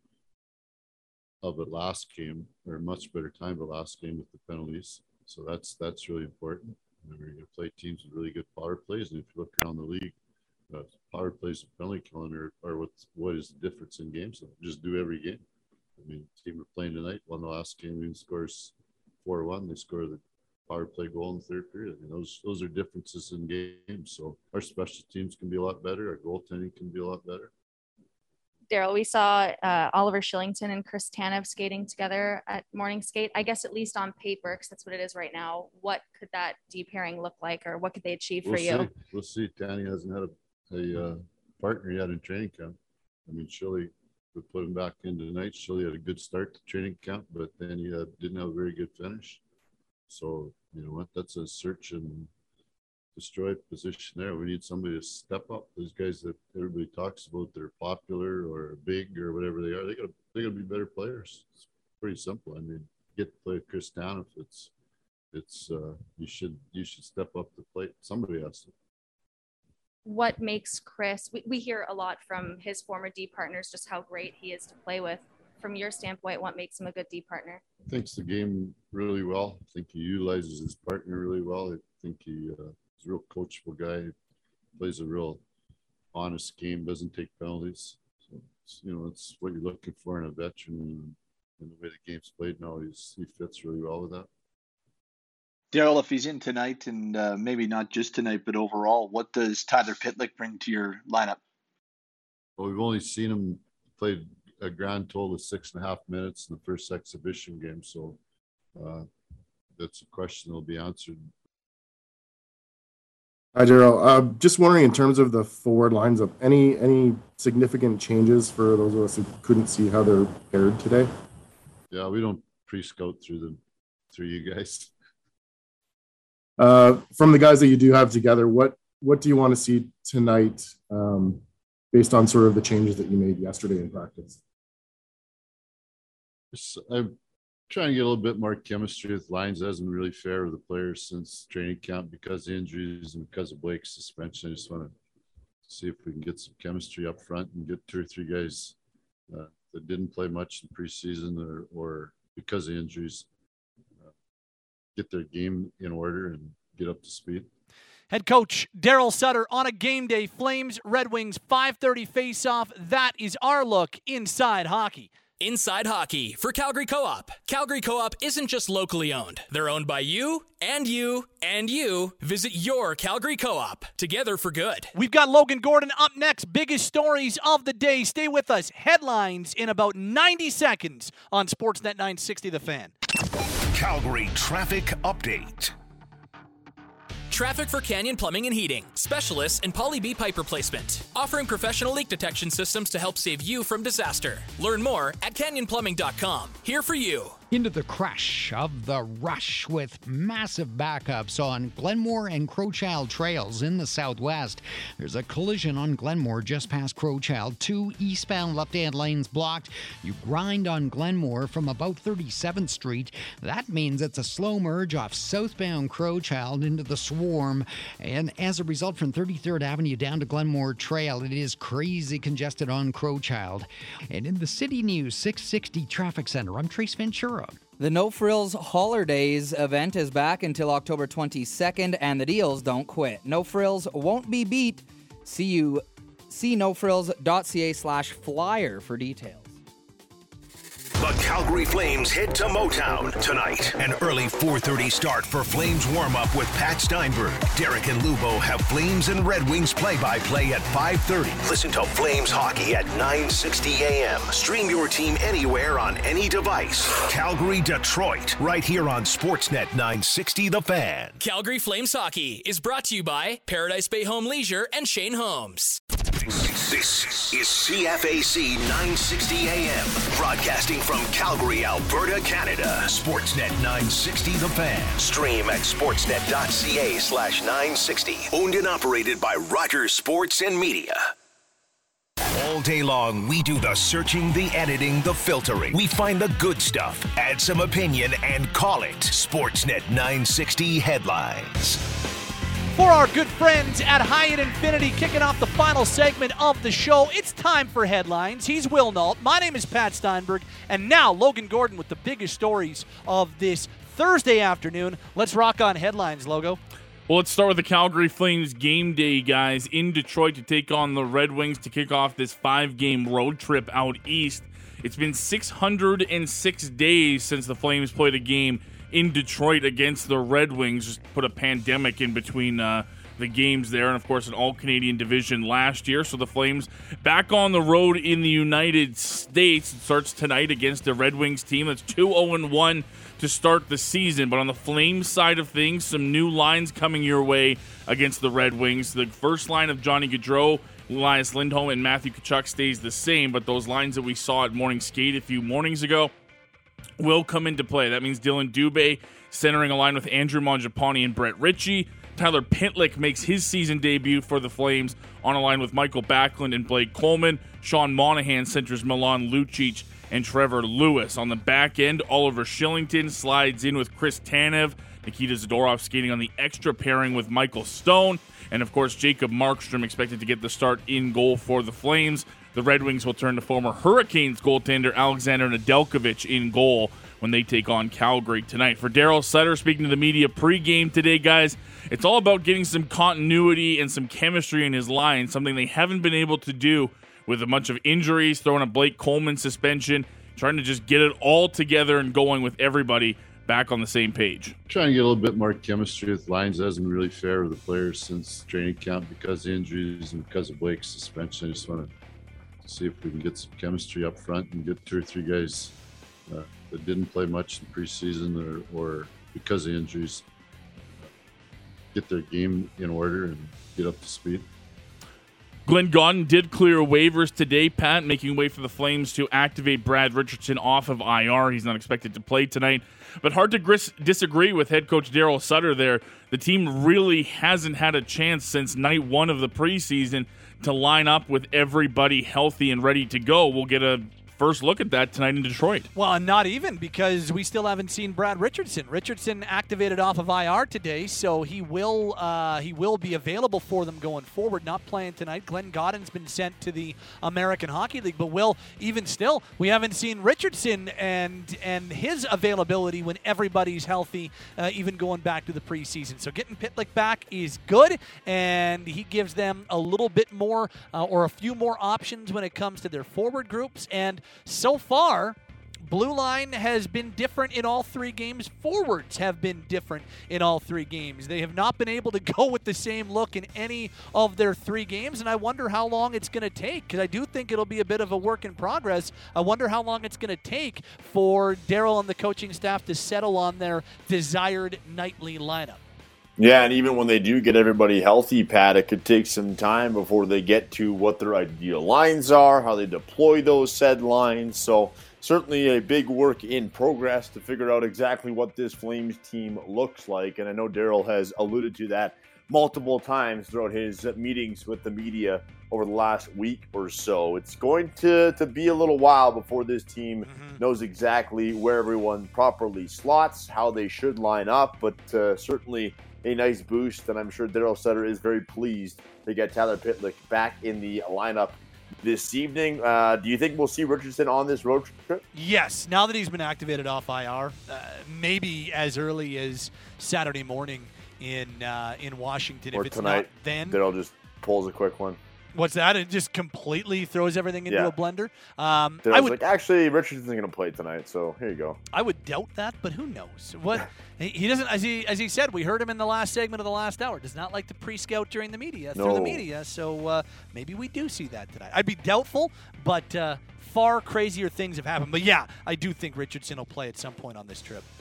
of it last game, or a much better time of it last game with the penalties. So that's really important. We're going to play teams with really good power plays, and if you look around the league, power plays and penalty killing are what is the difference in games. So just do every game. I mean, the team we're playing tonight won the last game. We scores 4-1. They score the power play goal in the third period. I mean, those are differences in games. So our special teams can be a lot better. Our goaltending can be a lot better. Daryl, we saw Oliver Kylington and Chris Tanev skating together at morning skate. I guess at least on paper, because that's what it is right now. What could that D pairing look like, or what could they achieve for you? We'll see. Tanny hasn't had a partner yet in training camp. I mean, Shilly, we put him back in tonight. Shilly had a good start to training camp, but then he didn't have a very good finish. So, you know what? That's a search and destroy position there. We need somebody to step up. Those guys that everybody talks about, they're popular or big or whatever they are, they gotta be better players. It's pretty simple. I mean, get to play with Chris Tanev. It's you should step up the plate. Somebody has to. What makes Chris, we hear a lot from his former D partners just how great he is to play with. From your standpoint, what makes him a good D partner? Thinks the game really well. I think he utilizes his partner really well. I think he's a real coachable guy. He plays a real honest game, doesn't take penalties. So it's what you're looking for in a veteran, and the way the game's played now, he fits really well with that. Daryl, if he's in tonight, and maybe not just tonight, but overall, what does Tyler Pitlick bring to your lineup? Well, we've only seen him play a grand total of 6.5 minutes in the first exhibition game, so that's a question that'll be answered. Hi, Daryl. Just wondering, in terms of the forward lines, of any significant changes for those of us who couldn't see how they're paired today? Yeah, we don't pre-scout through you guys. From the guys that you do have together, what do you want to see tonight based on sort of the changes that you made yesterday in practice? I'm trying to get a little bit more chemistry with lines. It hasn't been really fair with the players since training camp because of injuries and because of Blake's suspension. I just want to see if we can get some chemistry up front and get 2 or 3 guys that didn't play much in preseason or because of injuries, get their game in order and get up to speed. Head coach Daryl Sutter on a game day. Flames, Red Wings, 5:30 face-off. That is our look inside hockey. Inside Hockey for Calgary Co-op. Calgary Co-op isn't just locally owned. They're owned by you and you and you. Visit your Calgary Co-op. Together for good. We've got Logan Gordon up next. Biggest stories of the day. Stay with us. Headlines in about 90 seconds on Sportsnet 960 The Fan. Calgary traffic update. Traffic for Canyon Plumbing and Heating, specialists in poly B pipe replacement, offering professional leak detection systems to help save you from disaster. Learn more at canyonplumbing.com. Here for you. Into the crush of the rush with massive backups on Glenmore and Crowchild trails in the southwest. There's a collision on Glenmore just past Crowchild. 2 eastbound left-hand lanes blocked. You grind on Glenmore from about 37th Street. That means it's a slow merge off southbound Crowchild into the swarm. And as a result, from 33rd Avenue down to Glenmore Trail, it is crazy congested on Crowchild. And in the City News 660 Traffic Center, I'm Trace Ventura. The No Frills Holidays event is back until October 22nd, and the deals don't quit. No Frills won't be beat. See nofrills.ca/flyer for details. The Calgary Flames head to Motown tonight. An early 4:30 start for Flames warm-up with Pat Steinberg. Derek and Lubo have Flames and Red Wings play-by-play at 5:30. Listen to Flames hockey at 9:60 a.m. Stream your team anywhere on any device. Calgary, Detroit, right here on Sportsnet 960 The Fan. Calgary Flames hockey is brought to you by Paradise Bay Home Leisure and Shane Holmes. This is CFAC 960 AM, broadcasting from Calgary, Alberta, Canada. Sportsnet 960 The Fan. Stream at sportsnet.ca/960. Owned and operated by Rogers Sports and Media. All day long, we do the searching, the editing, the filtering. We find the good stuff, add some opinion, and call it Sportsnet 960 Headlines. For our good friends at Hyatt Infinity, kicking off the final segment of the show, it's time for headlines. He's Will Nault. My name is Pat Steinberg. And now Logan Gordon with the biggest stories of this Thursday afternoon. Let's rock on headlines, Logo. Well, let's start with the Calgary Flames game day, guys, in Detroit to take on the Red Wings to kick off this 5-game road trip out east. It's been 606 days since the Flames played a game in Detroit against the Red Wings. Just put a pandemic in between the games there, and of course an all-Canadian division last year. So the Flames back on the road in the United States. It starts tonight against the Red Wings team that's 2-0-1 to start the season. But on the Flames side of things, some new lines coming your way against the Red Wings. The first line of Johnny Gaudreau, Elias Lindholm, and Matthew Tkachuk stays the same, but those lines that we saw at morning skate a few mornings ago will come into play. That means Dylan Dubé centering a line with Andrew Mangiapane and Brett Ritchie. Tyler Pitlick makes his season debut for the Flames on a line with Michael Backlund and Blake Coleman. Sean Monahan centers Milan Lucic and Trevor Lewis. On the back end, Oliver Shillington slides in with Chris Tanev. Nikita Zadorov skating on the extra pairing with Michael Stone. And of course, Jacob Markstrom expected to get the start in goal for the Flames. The Red Wings will turn to former Hurricanes goaltender Alexander Nedeljkovic in goal when they take on Calgary tonight. For Daryl Sutter, speaking to the media pregame today, guys, it's all about getting some continuity and some chemistry in his line, something they haven't been able to do with a bunch of injuries, throwing a Blake Coleman suspension, trying to just get it all together and going with everybody back on the same page. Trying to get a little bit more chemistry with lines. That hasn't been really fair with the players since training camp because of injuries and because of Blake's suspension. I just want to see if we can get some chemistry up front and get 2 or 3 guys that didn't play much in preseason or because of injuries, get their game in order and get up to speed. Glenn Gawdin did clear waivers today, Pat, making way for the Flames to activate Brad Richardson off of IR. He's not expected to play tonight. But hard to disagree with head coach Daryl Sutter there. The team really hasn't had a chance since night 1 of the preseason to line up with everybody healthy and ready to go. We'll get a first look at that tonight in Detroit. Well, not even, because we still haven't seen Brad Richardson. Richardson activated off of IR today, so he will be available for them going forward. Not playing tonight. Glenn Gawdin's been sent to the American Hockey League, but even still, we haven't seen Richardson and his availability when everybody's healthy, even going back to the preseason. So getting Pitlick back is good, and he gives them a little bit more or a few more options when it comes to their forward groups. And so far, blue line has been different in all 3 games. Forwards have been different in all 3 games. They have not been able to go with the same look in any of their 3 games, and I wonder how long it's going to take, because I do think it'll be a bit of a work in progress. I wonder how long it's going to take for Daryl and the coaching staff to settle on their desired nightly lineup. Yeah, and even when they do get everybody healthy, Pat, it could take some time before they get to what their ideal lines are, how they deploy those said lines. So certainly a big work in progress to figure out exactly what this Flames team looks like. And I know Daryl has alluded to that multiple times throughout his meetings with the media over the last week or so. It's going to be a little while before this team knows exactly where everyone properly slots, how they should line up, but certainly a nice boost, and I'm sure Daryl Sutter is very pleased to get Tyler Pitlick back in the lineup this evening. Do you think we'll see Richardson on this road trip? Yes, now that he's been activated off IR, maybe as early as Saturday morning in Washington. Or if it's tonight, not then. Daryl just pulls a quick one. What's that? It just completely throws everything into a blender. I was like, actually, Richardson's going to play tonight, so here you go. I would doubt that, but who knows? What he doesn't, as he said, we heard him in the last segment of the last hour. Does not like to pre-scout during the media through the media. So maybe we do see that tonight. I'd be doubtful, but far crazier things have happened. But yeah, I do think Richardson will play at some point on this trip.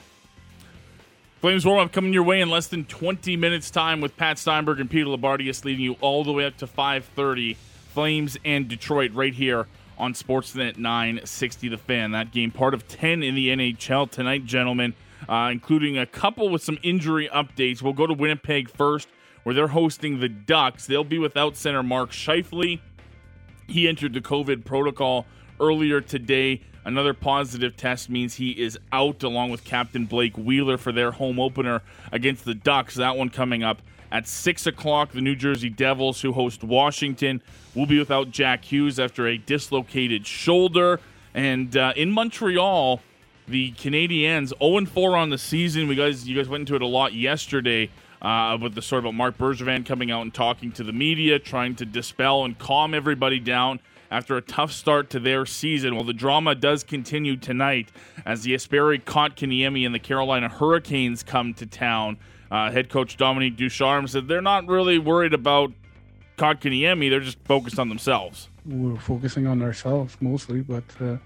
Flames warm-up coming your way in less than 20 minutes time with Pat Steinberg and Peter Labardius leading you all the way up to 5:30. Flames and Detroit right here on Sportsnet 960 The Fan. That game part of 10 in the NHL tonight, gentlemen, including a couple with some injury updates. We'll go to Winnipeg first, where they're hosting the Ducks. They'll be without center Mark Scheifele. He entered the COVID protocol earlier today. Another positive test means he is out, along with Captain Blake Wheeler for their home opener against the Ducks. That one coming up at 6 o'clock. The New Jersey Devils, who host Washington, will be without Jack Hughes after a dislocated shoulder. And in Montreal, the Canadiens 0-4 on the season. You guys went into it a lot yesterday with the story about Marc Bergevin coming out and talking to the media, trying to dispel and calm everybody down after a tough start to their season. Well, the drama does continue tonight as the Jesperi Kotkaniemi and the Carolina Hurricanes come to town. Head coach Dominique Ducharme said they're not really worried about Kotkaniemi. They're just focused on themselves. We're focusing on ourselves mostly, but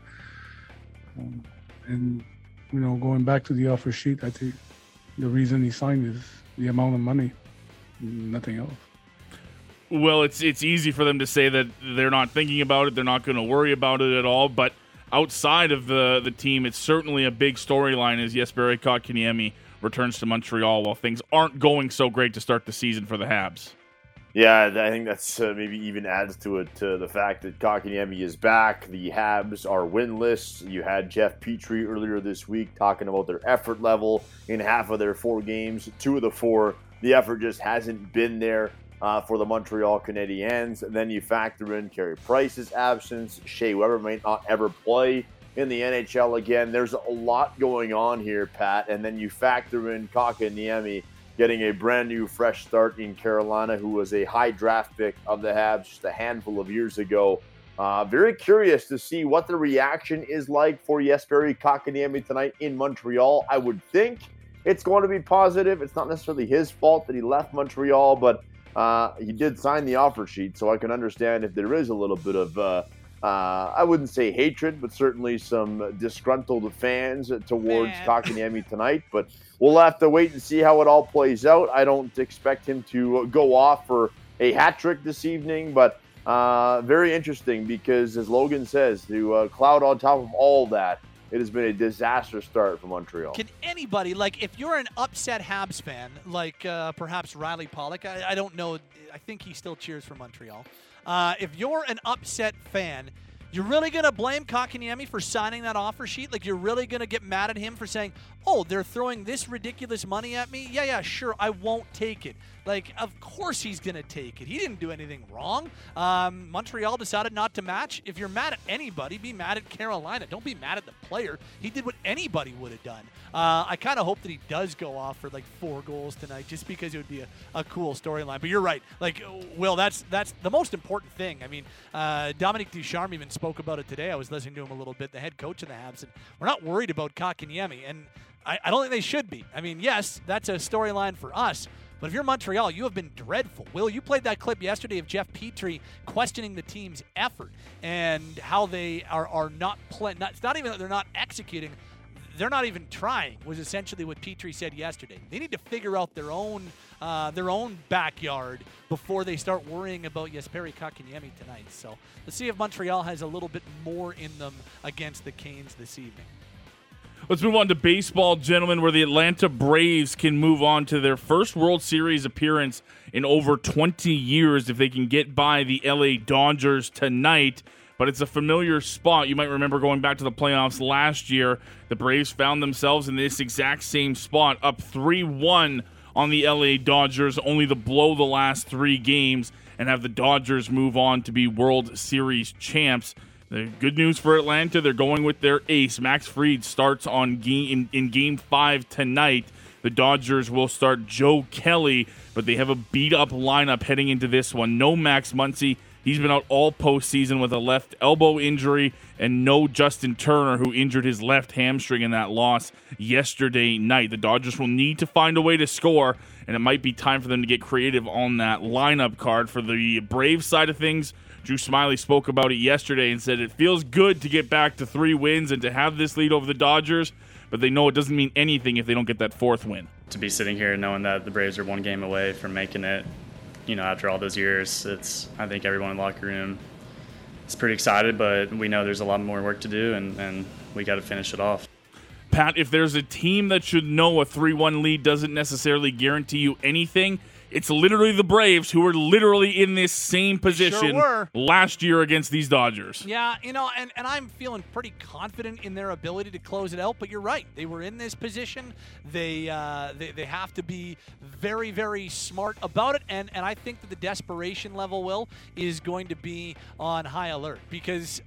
going back to the offer sheet, I think the reason he signed is the amount of money, nothing else. Well, it's easy for them to say that they're not thinking about it, they're not going to worry about it at all, but outside of the team, it's certainly a big storyline as Jesperi Kotkaniemi returns to Montreal while things aren't going so great to start the season for the Habs. Yeah, I think that's maybe even adds to it, to the fact that Kotkaniemi is back. The Habs are winless. You had Jeff Petrie earlier this week talking about their effort level in half of their 4 games. 2 of the 4, the effort just hasn't been there for the Montreal Canadiens. And then you factor in Carey Price's absence. Shea Weber might not ever play in the NHL again. There's a lot going on here, Pat. And then you factor in Kotkaniemi getting a brand new, fresh start in Carolina, who was a high draft pick of the Habs just a handful of years ago. Very curious to see what the reaction is like for Jesperi Kotkaniemi tonight in Montreal. I would think it's going to be positive. It's not necessarily his fault that he left Montreal, but he did sign the offer sheet, so I can understand if there is a little bit of, I wouldn't say hatred, but certainly some disgruntled fans towards Kotkaniemi tonight. But we'll have to wait and see how it all plays out. I don't expect him to go off for a hat trick this evening, but very interesting because, as Logan says, to cloud on top of all that, it has been a disaster start for Montreal. Can anybody, like, if you're an upset Habs fan, like perhaps Riley Pollock, I don't know, I think he still cheers for Montreal. If you're an upset fan, you're really going to blame Kotkaniemi for signing that offer sheet? Like, you're really going to get mad at him for saying, oh, they're throwing this ridiculous money at me? Yeah, sure, I won't take it. Like, of course he's going to take it. He didn't do anything wrong. Montreal decided not to match. If you're mad at anybody, be mad at Carolina. Don't be mad at the player. He did what anybody would have done. I kind of hope that he does go off for, like, 4 goals tonight just because it would be a cool storyline. But you're right. Like, Will, that's the most important thing. I mean, Dominique Ducharme even spoke about it today. I was listening to him a little bit, the head coach of the Habs, and we're not worried about Kotkaniemi, and I don't think they should be. I mean, yes, that's a storyline for us, but if you're Montreal, you have been dreadful. Will, you played that clip yesterday of Jeff Petrie questioning the team's effort and how they are not playing. It's not even that they're not executing. they're not even trying, was essentially what Petrie said yesterday. They need to figure out their own backyard before they start worrying about Jesperi Kotkaniemi tonight. So let's see if Montreal has a little bit more in them against the Canes this evening. Let's move on to baseball, gentlemen, where the Atlanta Braves can move on to their first World Series appearance in over 20 years if they can get by the LA Dodgers tonight. But it's a familiar spot. You might remember going back to the playoffs last year, the Braves found themselves in this exact same spot, up 3-1 on the LA Dodgers, only to blow the last 3 games and have the Dodgers move on to be World Series champs. The good news for Atlanta, they're going with their ace. Max Fried starts on in Game 5 tonight. The Dodgers will start Joe Kelly, but they have a beat-up lineup heading into this one. No Max Muncy. He's been out all postseason with a left elbow injury, and no Justin Turner, who injured his left hamstring in that loss yesterday night. The Dodgers will need to find a way to score, and it might be time for them to get creative on that lineup card. For the Braves side of things, Drew Smiley spoke about it yesterday and said it feels good to get back to 3 wins and to have this lead over the Dodgers, but they know it doesn't mean anything if they don't get that 4th win. To be sitting here knowing that the Braves are 1 game away from making it, after all those years, I think everyone in the locker room is pretty excited, but we know there's a lot more work to do, and we got to finish it off. Pat, if there's a team that should know a 3-1 lead doesn't necessarily guarantee you anything, it's literally the Braves, who were literally in this same position last year against these Dodgers. Yeah, and I'm feeling pretty confident in their ability to close it out, but you're right. They were in this position. They have to be very, very smart about it, and I think that the desperation level, is going to be on high alert, because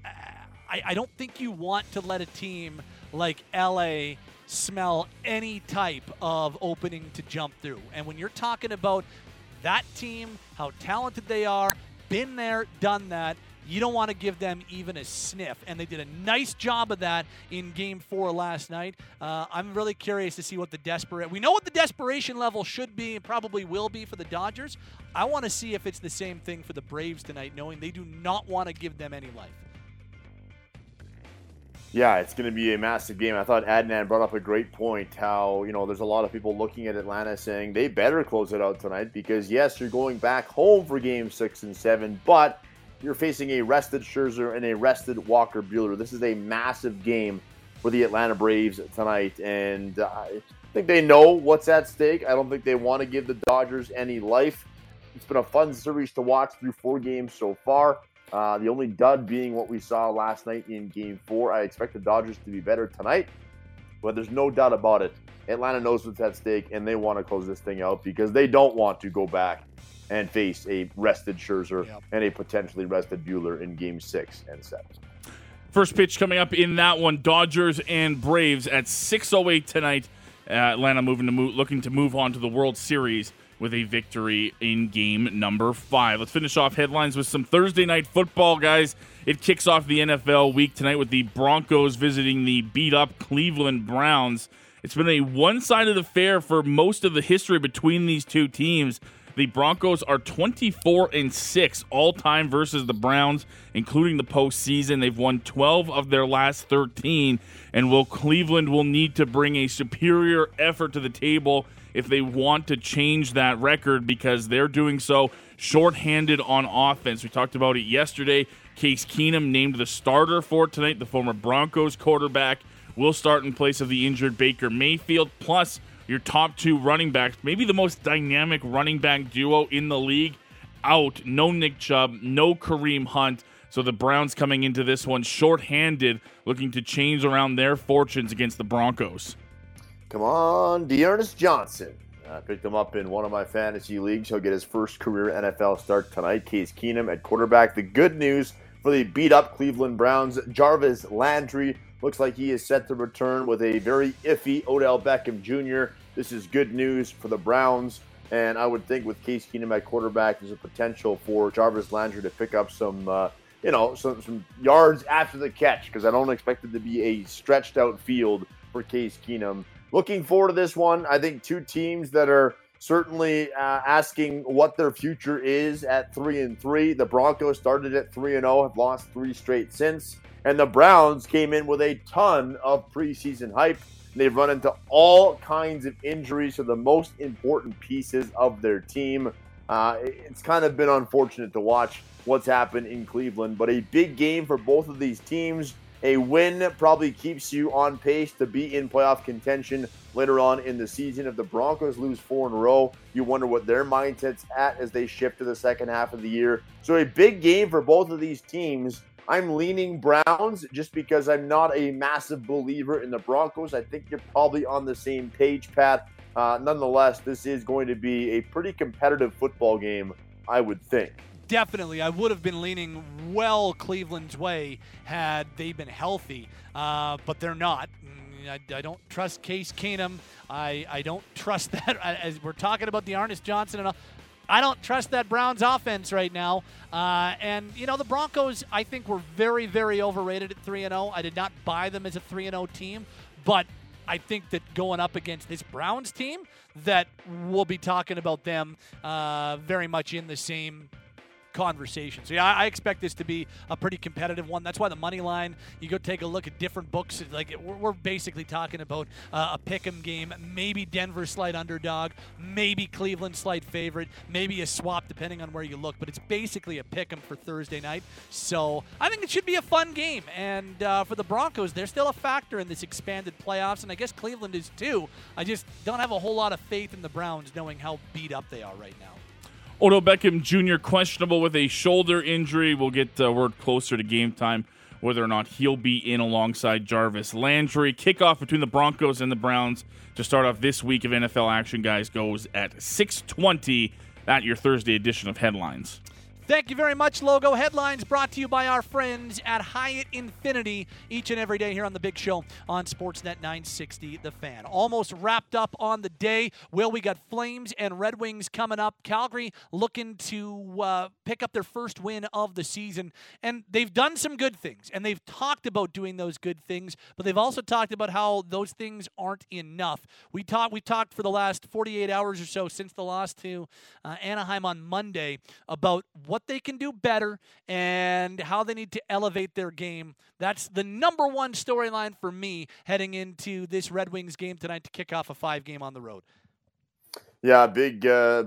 I don't think you want to let a team like LA smell any type of opening to jump through. And when you're talking about that team, how talented they are, been there, done that, you don't want to give them even a sniff. And they did a nice job of that in Game 4 last night. I'm really curious to see what we know what the desperation level should be and probably will be for the Dodgers. I want to see if it's the same thing for the Braves tonight, knowing they do not want to give them any life. Yeah, it's going to be a massive game. I thought Adnan brought up a great point, how, there's a lot of people looking at Atlanta saying they better close it out tonight because, yes, you're going back home for Game 6 and 7, but you're facing a rested Scherzer and a rested Walker Buehler. This is a massive game for the Atlanta Braves tonight, and I think they know what's at stake. I don't think they want to give the Dodgers any life. It's been a fun series to watch through 4 games so far. The only dud being what we saw last night in Game 4. I expect the Dodgers to be better tonight, but there's no doubt about it. Atlanta knows what's at stake, and they want to close this thing out because they don't want to go back and face a rested Scherzer and a potentially rested Buehler in Game 6 and 7. First pitch coming up in that one, Dodgers and Braves at 6:08 tonight. Atlanta looking to move on to the World Series with a victory in game number 5. Let's finish off headlines with some Thursday night football, guys. It kicks off the NFL week tonight with the Broncos visiting the beat-up Cleveland Browns. It's been a one-sided affair for most of the history between these two teams. The Broncos are 24-6 all-time versus the Browns, including the postseason. They've won 12 of their last 13, and Cleveland will need to bring a superior effort to the table if they want to change that record, because they're doing so shorthanded on offense. We talked about it yesterday. Case Keenum named the starter for tonight. The former Broncos quarterback will start in place of the injured Baker Mayfield, plus your top 2 running backs, maybe the most dynamic running back duo in the league, out. No Nick Chubb, no Kareem Hunt. So the Browns coming into this one shorthanded, looking to change around their fortunes against the Broncos. Come on, Dearness Johnson. I picked him up in one of my fantasy leagues. He'll get his first career NFL start tonight. Case Keenum at quarterback. The good news for the beat-up Cleveland Browns, Jarvis Landry looks like he is set to return with a very iffy Odell Beckham Jr. This is good news for the Browns, and I would think with Case Keenum at quarterback, there's a potential for Jarvis Landry to pick up some yards after the catch, because I don't expect it to be a stretched-out field for Case Keenum. Looking forward to this one. I think 2 teams that are certainly asking what their future is at 3-3. The Broncos started at 3-0, have lost 3 straight since. And the Browns came in with a ton of preseason hype. They've run into all kinds of injuries to the most important pieces of their team. It's kind of been unfortunate to watch what's happened in Cleveland, but a big game for both of these teams. A win probably keeps you on pace to be in playoff contention later on in the season. If the Broncos lose 4 in a row, you wonder what their mindset's at as they shift to the second half of the year. So a big game for both of these teams. I'm leaning Browns just because I'm not a massive believer in the Broncos. I think you're probably on the same page, Pat. Nonetheless, this is going to be a pretty competitive football game, I would think. Definitely. I would have been leaning well Cleveland's way had they been healthy, but they're not. I don't trust Case Keenum. I don't trust that. As we're talking about Dearness Johnson and all, I don't trust that Browns offense right now. And, the Broncos, I think, were very, very overrated at 3-0. I did not buy them as a 3-0 team, but I think that going up against this Browns team, that we'll be talking about them very much in the same conversation. So, I expect this to be a pretty competitive one. That's why the money line, you go take a look at different books. Like we're basically talking about a pick'em game, maybe Denver slight underdog, maybe Cleveland slight favorite, maybe a swap depending on where you look. But it's basically a pick'em for Thursday night. So I think it should be a fun game. And for the Broncos, they're still a factor in this expanded playoffs, and I guess Cleveland is too. I just don't have a whole lot of faith in the Browns knowing how beat up they are right now. Odell Beckham Jr. questionable with a shoulder injury. We'll get word closer to game time whether or not he'll be in alongside Jarvis Landry. Kickoff between the Broncos and the Browns to start off this week of NFL action, guys, goes at 6:20 at your Thursday edition of Headlines. Thank you very much, Logo. Headlines brought to you by our friends at Hyatt Infinity each and every day here on The Big Show on Sportsnet 960 The Fan. Almost wrapped up on the day. Will, we got Flames and Red Wings coming up. Calgary looking to pick up their first win of the season. And they've done some good things, and they've talked about doing those good things, but they've also talked about how those things aren't enough. We talked for the last 48 hours or so since the loss to Anaheim on Monday about what they can do better and how they need to elevate their game. That's the number one storyline for me heading into this Red Wings game tonight to kick off a 5-game on the road. Yeah, big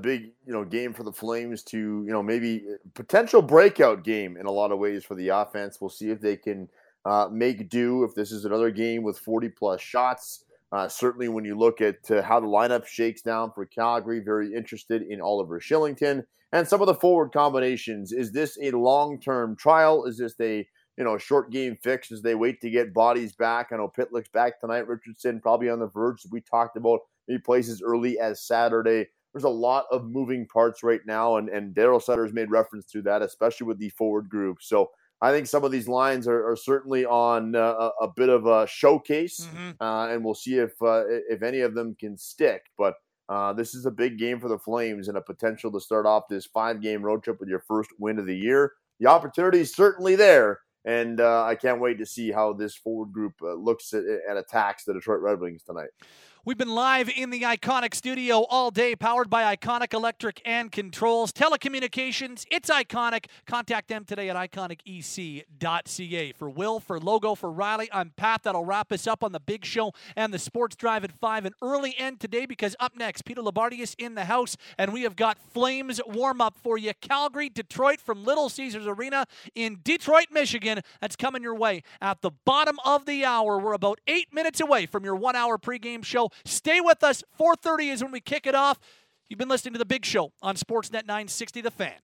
game for the Flames to, maybe potential breakout game in a lot of ways for the offense. We'll see if they can make do if this is another game with 40-plus shots. Certainly when you look at how the lineup shakes down for Calgary, very interested in Oliver Shillington. And some of the forward combinations. Is this a long-term trial? Is this a short game fix as they wait to get bodies back? I know Pitlick's back tonight. Richardson probably on the verge. We talked about maybe plays as early as Saturday. There's a lot of moving parts right now, and Daryl Sutter's made reference to that, especially with the forward group. So I think some of these lines are certainly on a bit of a showcase, and we'll see if any of them can stick. But this is a big game for the Flames and a potential to start off this 5-game road trip with your first win of the year. The opportunity is certainly there, and I can't wait to see how this forward group looks at attacks the Detroit Red Wings tonight. We've been live in the Iconic studio all day, powered by Iconic Electric and Controls. Telecommunications, it's Iconic. Contact them today at iconicec.ca. For Will, for Logo, for Riley, I'm Pat. That'll wrap us up on the Big Show and the Sports Drive at 5. An early end today because up next, Peter Labardius in the house, and we have got Flames warm-up for you. Calgary, Detroit from Little Caesars Arena in Detroit, Michigan. That's coming your way at the bottom of the hour. We're about 8 minutes away from your 1-hour pregame show. Stay with us. 4:30 is when we kick it off. You've been listening to The Big Show on Sportsnet 960 The Fan.